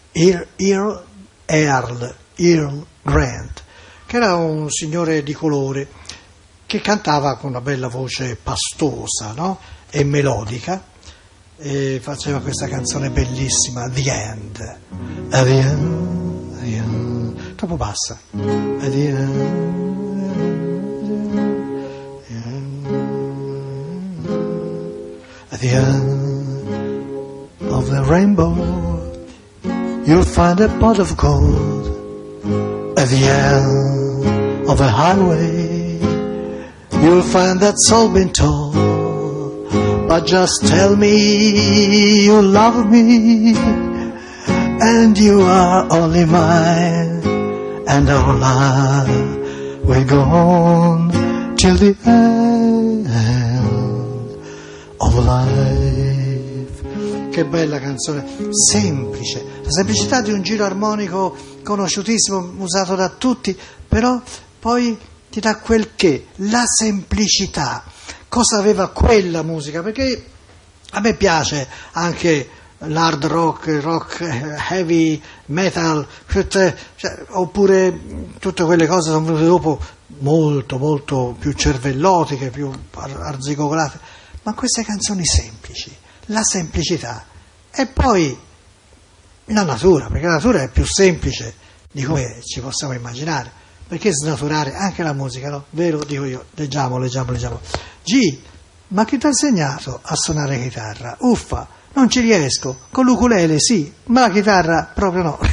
Earl Grant, che era un signore di colore che cantava con una bella voce pastosa, no? E melodica, e faceva questa canzone bellissima, The End. At the end, troppo bassa. At the end of the rainbow, you'll find a pot of gold. At the end of the highway, you'll find that's all been told. But just tell me you love me, and you are only mine, and our love will go on till the end of life. Che bella canzone, semplice, la semplicità di un giro armonico conosciutissimo, usato da tutti, però poi ti dà quel che, la semplicità. Cosa aveva quella musica? Perché a me piace anche l'hard rock, il rock heavy metal, cioè, oppure tutte quelle cose sono venute dopo molto molto più cervellotiche, più arzigogolate, ma queste canzoni semplici, la semplicità, e poi la natura, perché la natura è più semplice di come ci possiamo immaginare. Perché snaturare anche la musica, no? Vero, dico io. Leggiamo. G, ma chi ti ha insegnato a suonare chitarra? Uffa, non ci riesco, con l'ukulele sì, ma la chitarra proprio no.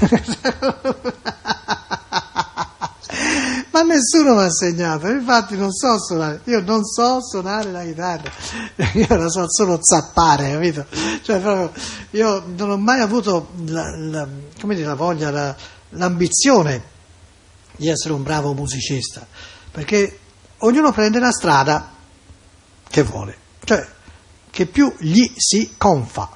Ma nessuno mi ha insegnato, infatti non so suonare, io non so suonare la chitarra, io la so solo zappare, capito? Cioè proprio, io non ho mai avuto come dire, la voglia, l'ambizione di essere un bravo musicista, perché ognuno prende la strada che vuole, cioè che più gli si confà.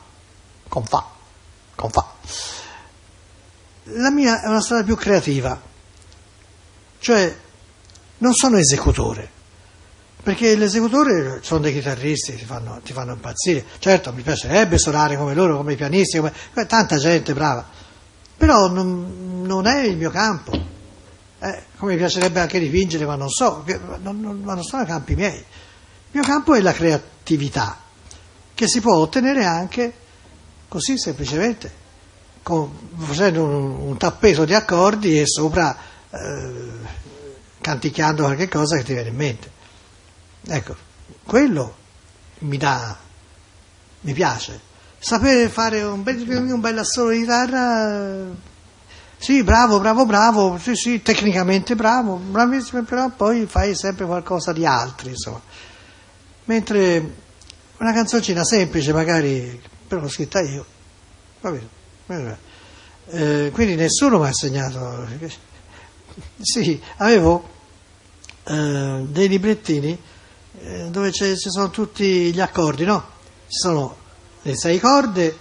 La mia è una strada più creativa, cioè non sono esecutore, perché l'esecutore sono dei chitarristi, ti fanno impazzire. Certo, mi piacerebbe suonare come loro, come i pianisti, come tanta gente brava, però non è il mio campo. Come mi piacerebbe anche dipingere, ma non so, ma non sono campi miei. Il mio campo è la creatività, che si può ottenere anche così semplicemente, facendo un tappeto di accordi e sopra canticchiando qualche cosa che ti viene in mente. Ecco, quello mi piace. Sapere fare un bel assolo di chitarra, sì, bravo, sì, tecnicamente bravo, bravissimo, però poi fai sempre qualcosa di altro, insomma. Mentre una canzoncina semplice, magari, però l'ho scritta io, va bene. Quindi nessuno mi ha insegnato. Sì, avevo dei librettini dove ci sono tutti gli accordi, no? Ci sono le 6 corde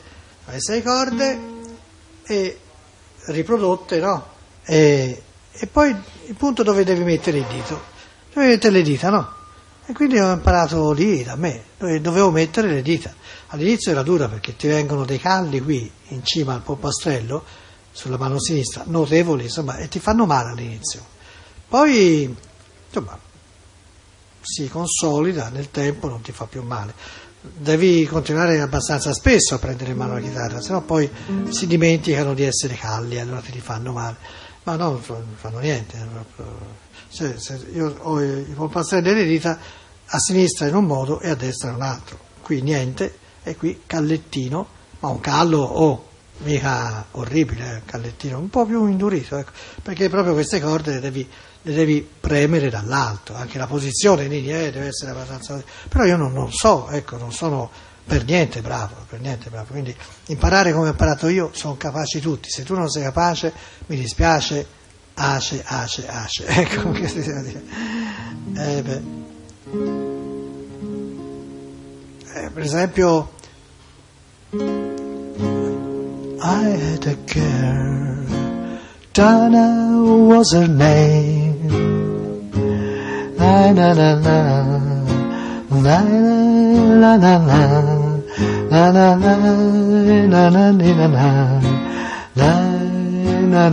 e riprodotte, no? E poi il punto dove devi mettere il dito, devi mettere le dita, no? E quindi ho imparato lì da me, dove dovevo mettere le dita. All'inizio era dura perché ti vengono dei calli qui in cima al polpastrello, sulla mano sinistra, notevoli, insomma, e ti fanno male all'inizio. Poi, insomma, si consolida nel tempo, non ti fa più male. Devi continuare abbastanza spesso a prendere in mano la chitarra, sennò poi si dimenticano di essere calli, allora ti fanno male. Ma no, non fanno niente. Se io ho i polpastrelli delle dita a sinistra in un modo e a destra in un altro. Qui niente, e qui callettino, ma un callo mica orribile, callettino un po' più indurito, ecco, perché proprio queste corde le devi premere dall'alto, anche la posizione lì deve essere abbastanza. Però io non so, ecco, non sono per niente bravo, quindi imparare come ho imparato io sono capaci tutti, se tu non sei capace mi dispiace, ace, ecco che si deve dire. Per esempio, I had a girl, Donna was her name, la la la la, la la la la, la la la la la la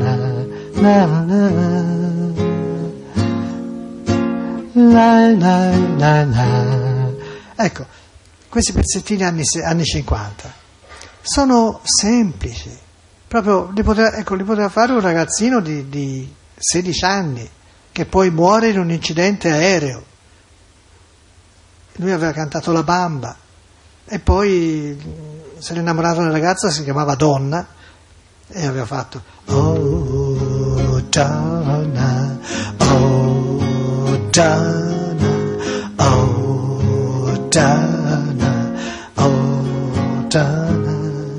la la. Ecco, questi pezzettini anni 50 sono semplici, proprio li poteva fare un ragazzino di 16 anni che poi muore in un incidente aereo. Lui aveva cantato La Bamba e poi si era innamorato di una ragazza che si chiamava Donna e aveva fatto Oh Donna, oh Donna, oh Donna, oh Donna,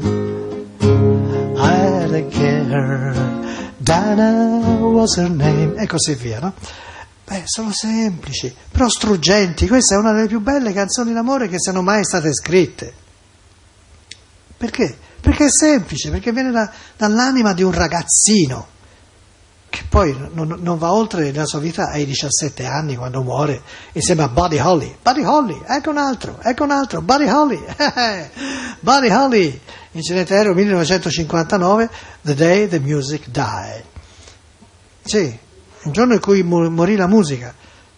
I had a girl, Donna was her name, e così via, no? Beh, sono semplici, però struggenti. Questa è una delle più belle canzoni d'amore che siano mai state scritte. Perché? Perché è semplice, perché viene dall'anima di un ragazzino, che poi non va oltre la sua vita ai 17 anni, quando muore, insieme a Buddy Holly. Buddy Holly, ecco un altro, Buddy Holly. Buddy Holly, incidente aereo 1959, The Day the Music Died. Sì, il giorno in cui morì la musica,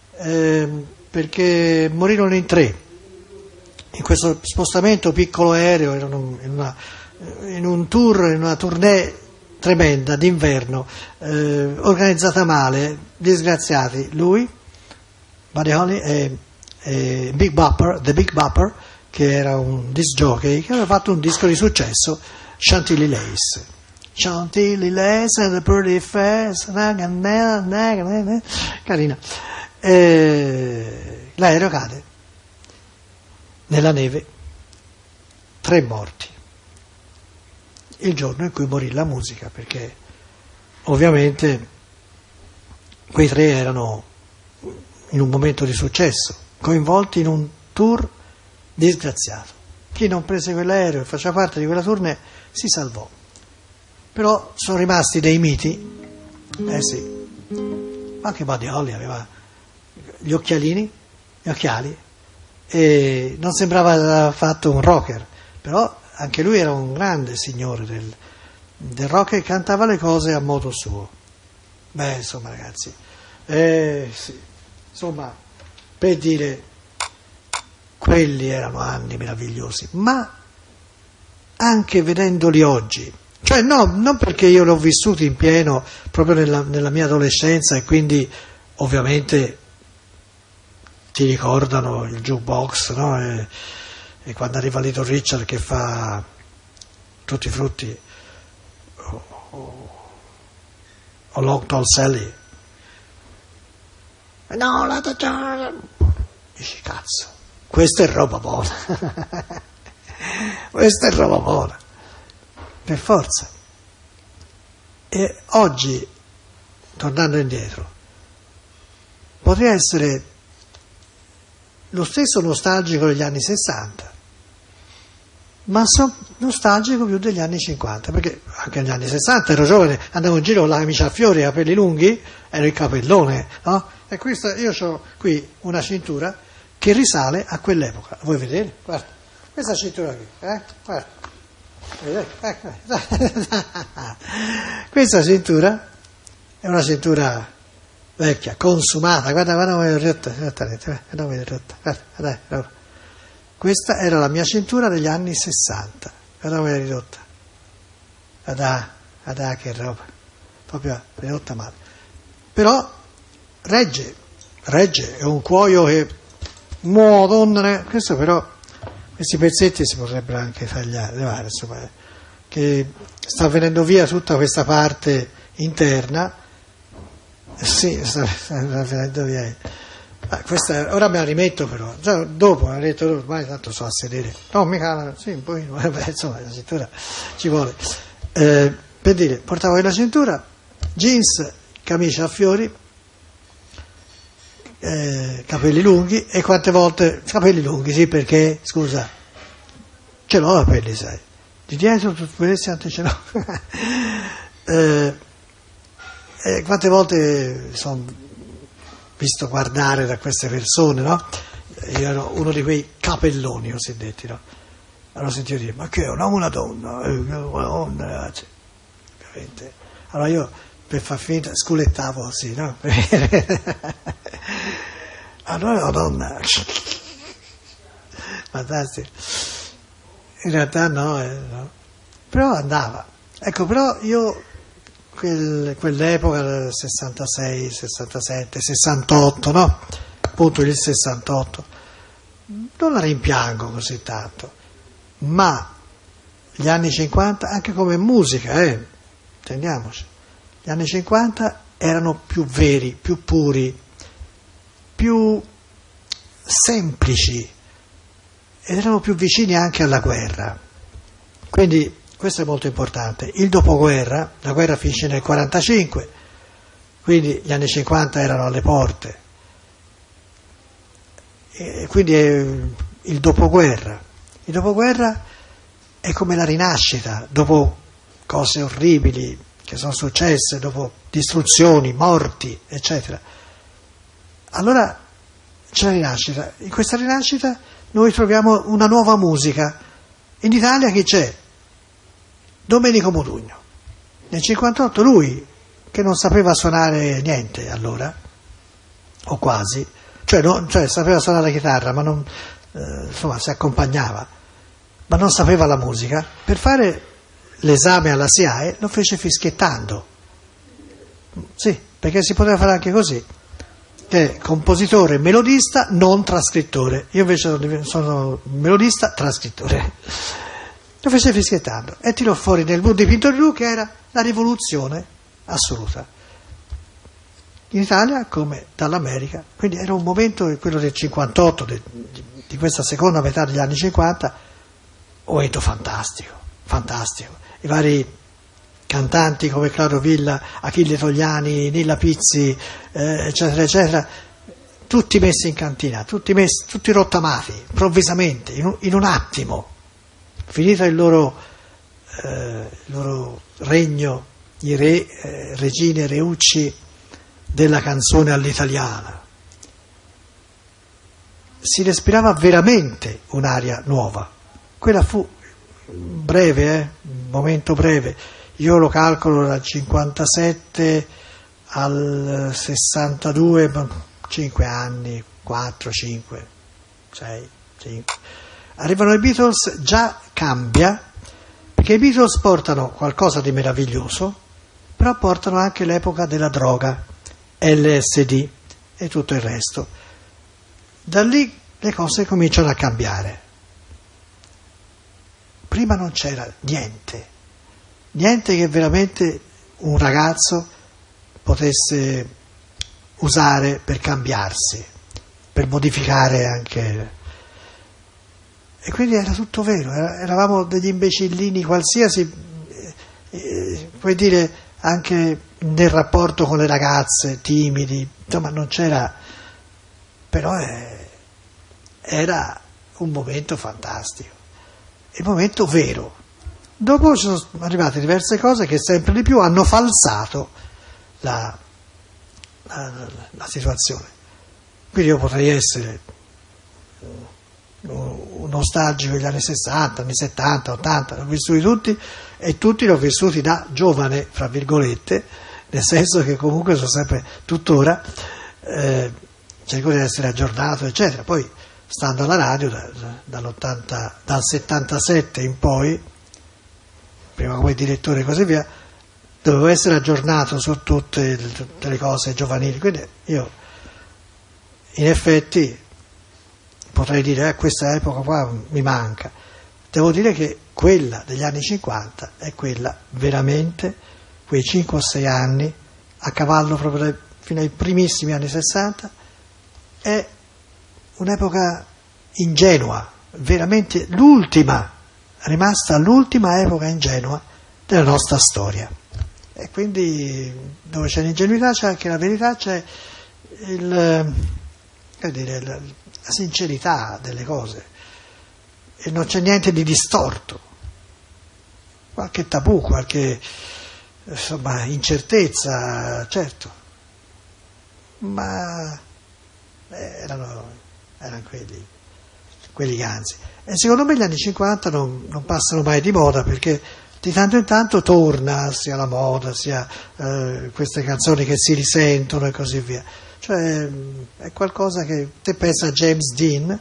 perché morirono in 3 in questo spostamento piccolo aereo, erano in un tour, in una tournée tremenda d'inverno, organizzata male, disgraziati, lui, Buddy Holly e The Big Bopper, che era un disc jockey, che aveva fatto un disco di successo, Chantilly Lace. Chantilly Lace and the pretty face, carina. L'aereo cade nella neve, 3 morti. Il giorno in cui morì la musica, perché ovviamente quei 3 erano in un momento di successo, coinvolti in un tour disgraziato. Chi non prese quell'aereo e faceva parte di quella tournée si salvò. Però sono rimasti dei miti, sì, anche Buddy Holly aveva gli occhiali, e non sembrava affatto un rocker, però anche lui era un grande signore del rock e cantava le cose a modo suo. Beh, insomma, ragazzi, sì, insomma, per dire, quelli erano anni meravigliosi, ma anche vedendoli oggi, cioè no, non perché io li ho vissuti in pieno proprio nella mia adolescenza e quindi ovviamente ti ricordano il jukebox, no? E quando arriva Little Richard che fa Tutti i frutti o Long Tall Sally, no, dici cazzo, questa è roba buona. Questa è roba buona, per forza. E oggi, tornando indietro, potrei essere lo stesso nostalgico degli anni 60, ma sono nostalgico più degli anni 50, perché anche negli anni 60 ero giovane, andavo in giro con la camicia a fiori e i capelli lunghi, ero il capellone, no? E questa, io ho qui una cintura che risale a quell'epoca. Vuoi vedere? Guarda, questa cintura qui, guarda. Questa cintura è una cintura vecchia, consumata, guarda come è rotta, guarda. Questa era la mia cintura degli anni 60, guarda come è ridotta. Guarda che roba, proprio ridotta male. Però regge, è un cuoio che, madonna, questo però, questi pezzetti si potrebbero anche levare, insomma, che sta venendo via tutta questa parte interna, sì, sta venendo via. Questa, ora me la rimetto però, già dopo, mi ha detto, ormai tanto so a sedere, no mica, sì, poi, insomma la cintura ci vuole. Per dire, portavo la cintura, jeans, camicia a fiori, capelli lunghi, e quante volte, capelli lunghi, sì, perché, scusa, ce l'ho capelli, sai, di dietro tu vedessi anche ce l'ho. Quante volte sono visto guardare da queste persone, no? Io ero uno di quei capelloni cosiddetti, no? Allora sentivo dire, ma che è un uomo o una donna? Una donna, ragazzi. Allora io, per far finta, sculettavo così, no? Allora è una donna. Fantastico. In realtà no. Però andava. Ecco, però io quell'epoca, 66, 67, 68, no? Appunto il 68, non la rimpiango così tanto, ma gli anni 50, anche come musica, intendiamoci, gli anni 50 erano più veri, più puri, più semplici, ed erano più vicini anche alla guerra. Quindi questo è molto importante. Il dopoguerra, la guerra finisce nel 45, quindi gli anni 50 erano alle porte, e quindi è il dopoguerra. Il dopoguerra è come la rinascita, dopo cose orribili che sono successe, dopo distruzioni, morti, eccetera. Allora c'è la rinascita. In questa rinascita noi troviamo una nuova musica. In Italia chi c'è? Domenico Modugno. Nel 58 lui, che non sapeva suonare niente allora, o quasi, cioè sapeva suonare la chitarra, ma non, insomma, si accompagnava, ma non sapeva la musica, per fare l'esame alla SIAE lo fece fischiettando. Sì, perché si poteva fare anche così. che è compositore, melodista, non trascrittore. Io invece sono melodista, trascrittore. Lo fece fischiettando e tirò fuori nel mood di Pintor Giù che era la rivoluzione assoluta. In Italia come dall'America, quindi era un momento, quello del 58, di questa seconda metà degli anni 50, un momento fantastico, fantastico. I vari cantanti come Claudio Villa, Achille Togliani, Nilla Pizzi, eccetera, eccetera, tutti messi in cantina, tutti rottamati, improvvisamente, in un attimo, finito il loro regno, i re, regine, reucci della canzone all'italiana. Si respirava veramente un'aria nuova. Quella fu breve, un momento breve. Io lo calcolo dal 57 al 62, 5 anni, 4, 5, 6, 5. Arrivano i Beatles, già cambia, perché i Beatles portano qualcosa di meraviglioso, però portano anche l'epoca della droga, LSD e tutto il resto. Da lì le cose cominciano a cambiare. Prima non c'era niente che veramente un ragazzo potesse usare per cambiarsi, per modificare anche. E quindi era tutto vero, eravamo degli imbecillini qualsiasi, puoi dire anche nel rapporto con le ragazze, timidi, insomma non c'era, però era un momento fantastico, il momento vero. Dopo ci sono arrivate diverse cose che sempre di più hanno falsato la situazione. Quindi io potrei essere un nostalgico degli anni 60, anni 70, 80, li ho vissuti tutti e tutti li ho vissuti da giovane, fra virgolette, nel senso che comunque sono sempre tuttora, cerco di essere aggiornato, eccetera. Poi stando alla radio dal 77 in poi, prima come direttore e così via, dovevo essere aggiornato su tutte le cose giovanili, quindi io in effetti potrei dire questa epoca qua mi manca. Devo dire che quella degli anni 50 è quella veramente, quei 5 o 6 anni a cavallo proprio fino ai primissimi anni 60, è un'epoca ingenua, veramente l'ultima, rimasta l'ultima epoca ingenua della nostra storia. E quindi dove c'è l'ingenuità c'è anche la verità, c'è la sincerità delle cose e non c'è niente di distorto, qualche tabù, qualche insomma incertezza, certo, ma erano quelli anzi. E secondo me gli anni 50 non passano mai di moda, perché di tanto in tanto torna sia la moda sia queste canzoni che si risentono e così via. Cioè è qualcosa che, se pensa a James Dean,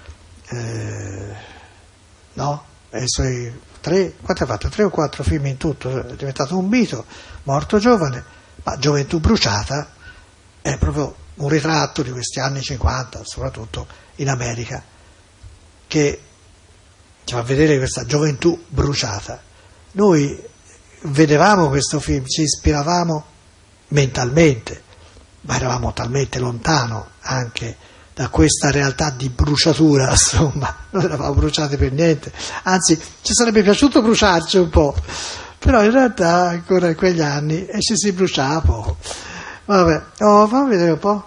no? E i suoi 3 o 4 film in tutto, è diventato un mito, morto giovane, ma Gioventù bruciata è proprio un ritratto di questi anni 50, soprattutto in America, che ci fa vedere questa gioventù bruciata. Noi vedevamo questo film, ci ispiravamo mentalmente, ma eravamo talmente lontano anche da questa realtà di bruciatura, insomma, non eravamo bruciati per niente, anzi ci sarebbe piaciuto bruciarci un po', però in realtà ancora in quegli anni e ci si bruciava poco. Vabbè, fammi vedere un po'.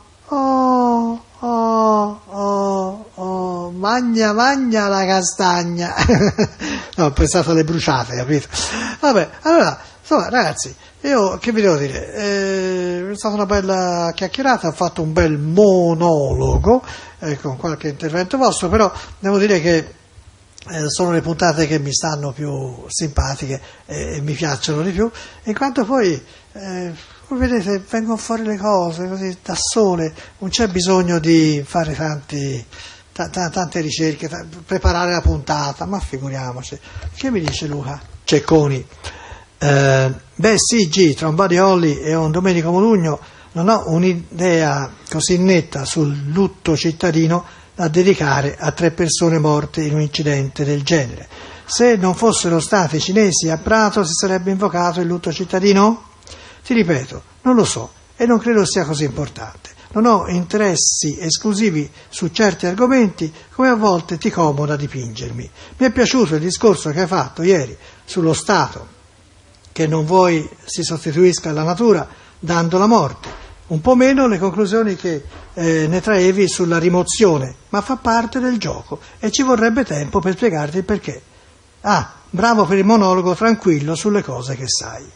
Magna la castagna. No, ho pensato alle bruciate, capito? Vabbè, allora, insomma, ragazzi, io che vi devo dire? È stata una bella chiacchierata, ho fatto un bel monologo con qualche intervento vostro, però devo dire che sono le puntate che mi stanno più simpatiche e mi piacciono di più, in quanto poi voi vedete, vengono fuori le cose così da sole, non c'è bisogno di fare tante ricerche, preparare la puntata, ma figuriamoci. Che mi dice Luca Cecconi? Sì, tra un Buddy Holly e un Domenico Modugno non ho un'idea così netta sul lutto cittadino da dedicare a 3 persone morte in un incidente del genere. Se non fossero stati cinesi a Prato, si sarebbe invocato il lutto cittadino? Ti ripeto, non lo so e non credo sia così importante. Non ho interessi esclusivi su certi argomenti, come a volte ti comoda dipingermi. Mi è piaciuto il discorso che hai fatto ieri sullo Stato, che non vuoi si sostituisca alla natura dando la morte. Un po' meno le conclusioni che ne traevi sulla rimozione, ma fa parte del gioco e ci vorrebbe tempo per spiegarti il perché. Ah, bravo per il monologo tranquillo sulle cose che sai.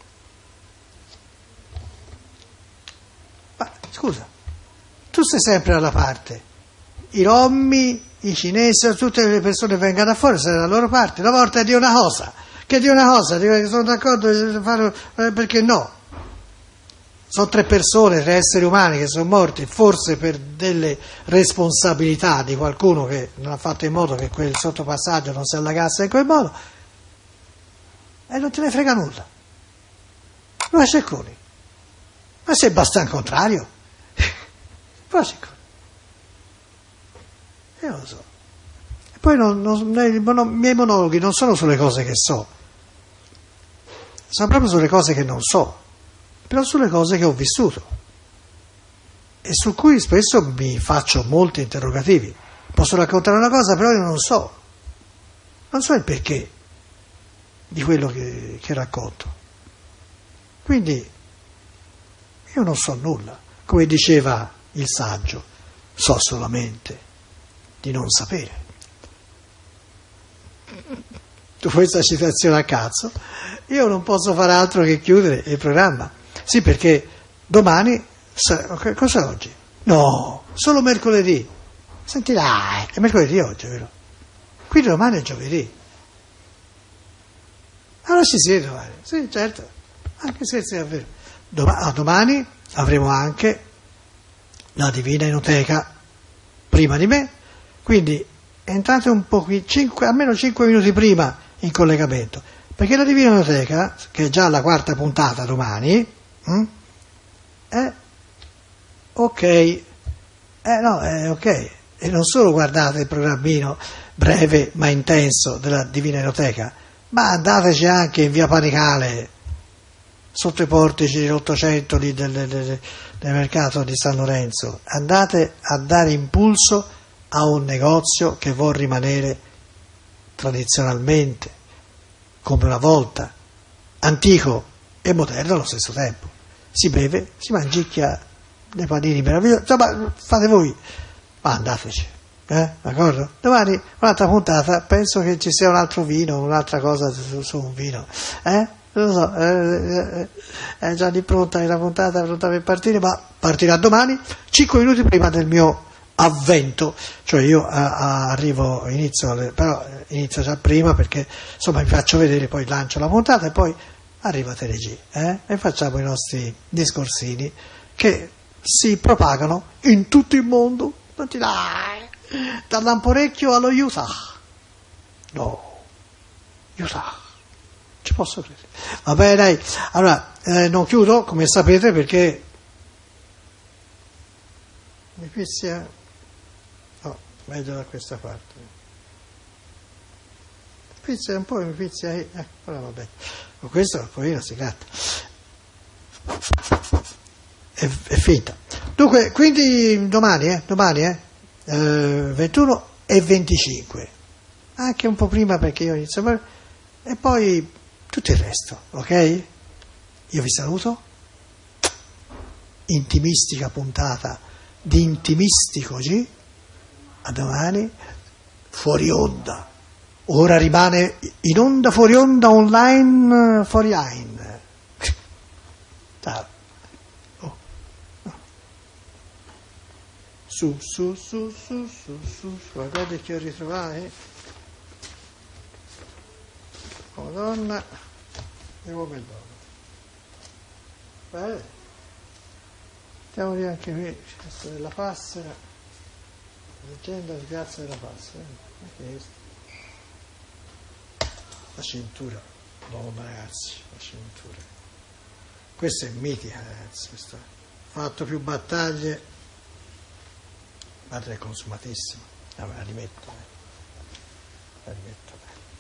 Ma scusa, tu stai sempre dalla parte. I rommi, i cinesi, tutte le persone vengano a fuori, sei dalla loro parte. Una volta di una cosa, che sono d'accordo di fare, perché no? Sono 3 persone, 3 esseri umani che sono morti, forse per delle responsabilità di qualcuno che non ha fatto in modo che quel sottopassaggio non si allagasse in quel modo, e non te ne frega nulla. Ma Cecconi, ma sei abbastanza contrario? Ma Cecconi, io lo so. E poi i miei monologhi non sono sulle cose che so, sono proprio sulle cose che non so, però sulle cose che ho vissuto e su cui spesso mi faccio molti interrogativi. Posso raccontare una cosa, però io non so il perché di quello che racconto. Quindi io non so nulla, come diceva il saggio, so solamente di non sapere. Tu fai questa citazione a cazzo, io non posso fare altro che chiudere il programma. Sì, perché domani, cos'è oggi? No, solo mercoledì. Senti là, è mercoledì oggi, vero? Quindi domani è giovedì. Allora ci si vede domani, sì, certo, anche se è vero. Domani avremo anche la Divina Enoteca prima di me, quindi entrate un po' qui, almeno 5 minuti prima in collegamento, perché la Divina Enoteca, che è già la 4ª puntata domani, è ok, è ok, e non solo guardate il programmino breve ma intenso della Divina Enoteca, ma andateci anche in via Panicale, sotto i portici dell'800 lì del mercato di San Lorenzo, andate a dare impulso a un negozio che vuol rimanere tradizionalmente, come una volta, antico e moderno allo stesso tempo. Si beve, si mangiicchia dei panini meravigliosi, insomma fate voi, ma andateci, d'accordo? Domani un'altra puntata, penso che ci sia un altro vino, un'altra cosa su un vino, non lo so, è già lì pronta la puntata pronta per partire, ma partirà domani 5 minuti prima del mio avvento, cioè io arrivo, però inizio già prima perché insomma mi faccio vedere, poi lancio la puntata e poi arriva Telegì e facciamo i nostri discorsini che si propagano in tutto il mondo, dall'Amporecchio allo Utah. No, Utah, ci posso credere. Va bene, dai, allora non chiudo come sapete perché mi fischia, no, meglio da questa parte. Pizza un po', mi pizza, allora va bene. Con questo un pochino si gratta. È finta. Dunque, quindi domani 21 e 25. Anche un po' prima perché io inizio e poi tutto il resto, ok? Io vi saluto. Intimistica puntata di Intimistico G. A domani, fuori onda. Ora rimane in onda, fuori onda, online, fuori line. Ciao. Oh. Su, guardate che ho ritrovato. Oh donna e uomo e donna. Beh, stiamo lì anche qui, Piazza della Passera, leggenda di Piazza della Passera. Anche questo. La cintura, no ragazzi, la cintura. Questa è mitica, ragazzi, questa. fatto più battaglie. Madre è consumatissima. Vabbè, la rimetto. La rimetto.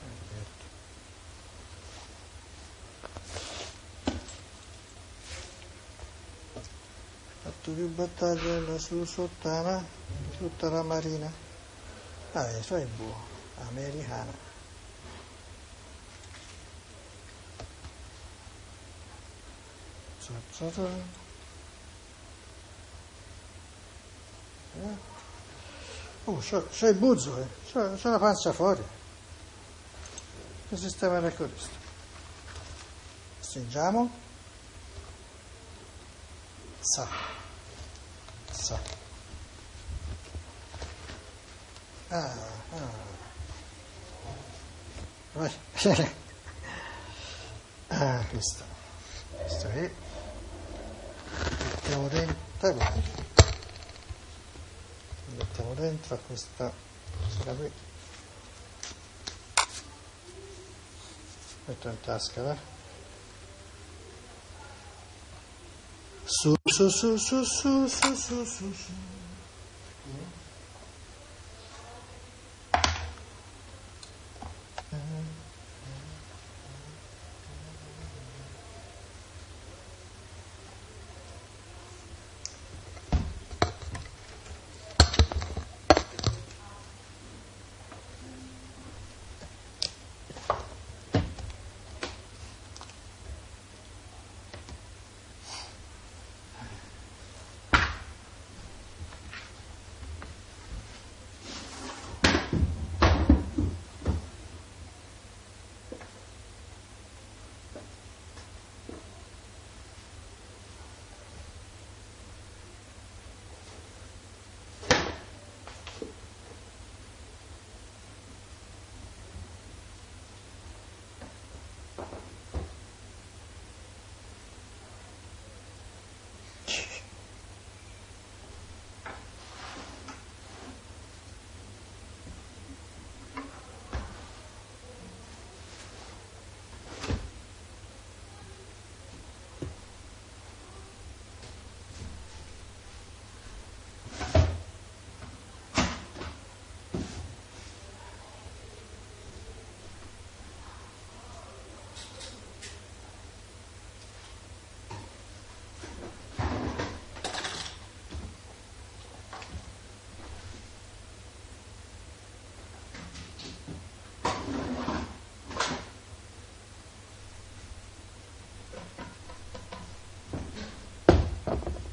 Fatto più battaglie su sottana, tutta la marina. Vabbè, so è buono, americana. Oh, c'ho il buzzo, c'ho la pancia fuori. Che sistema è questo? Stringiamo. Sa. Vai. Questo qui. Mettiamo dentro a questa cosa qui, metto in tasca, va? Su.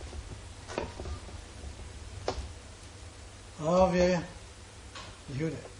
Ovvio, chiude.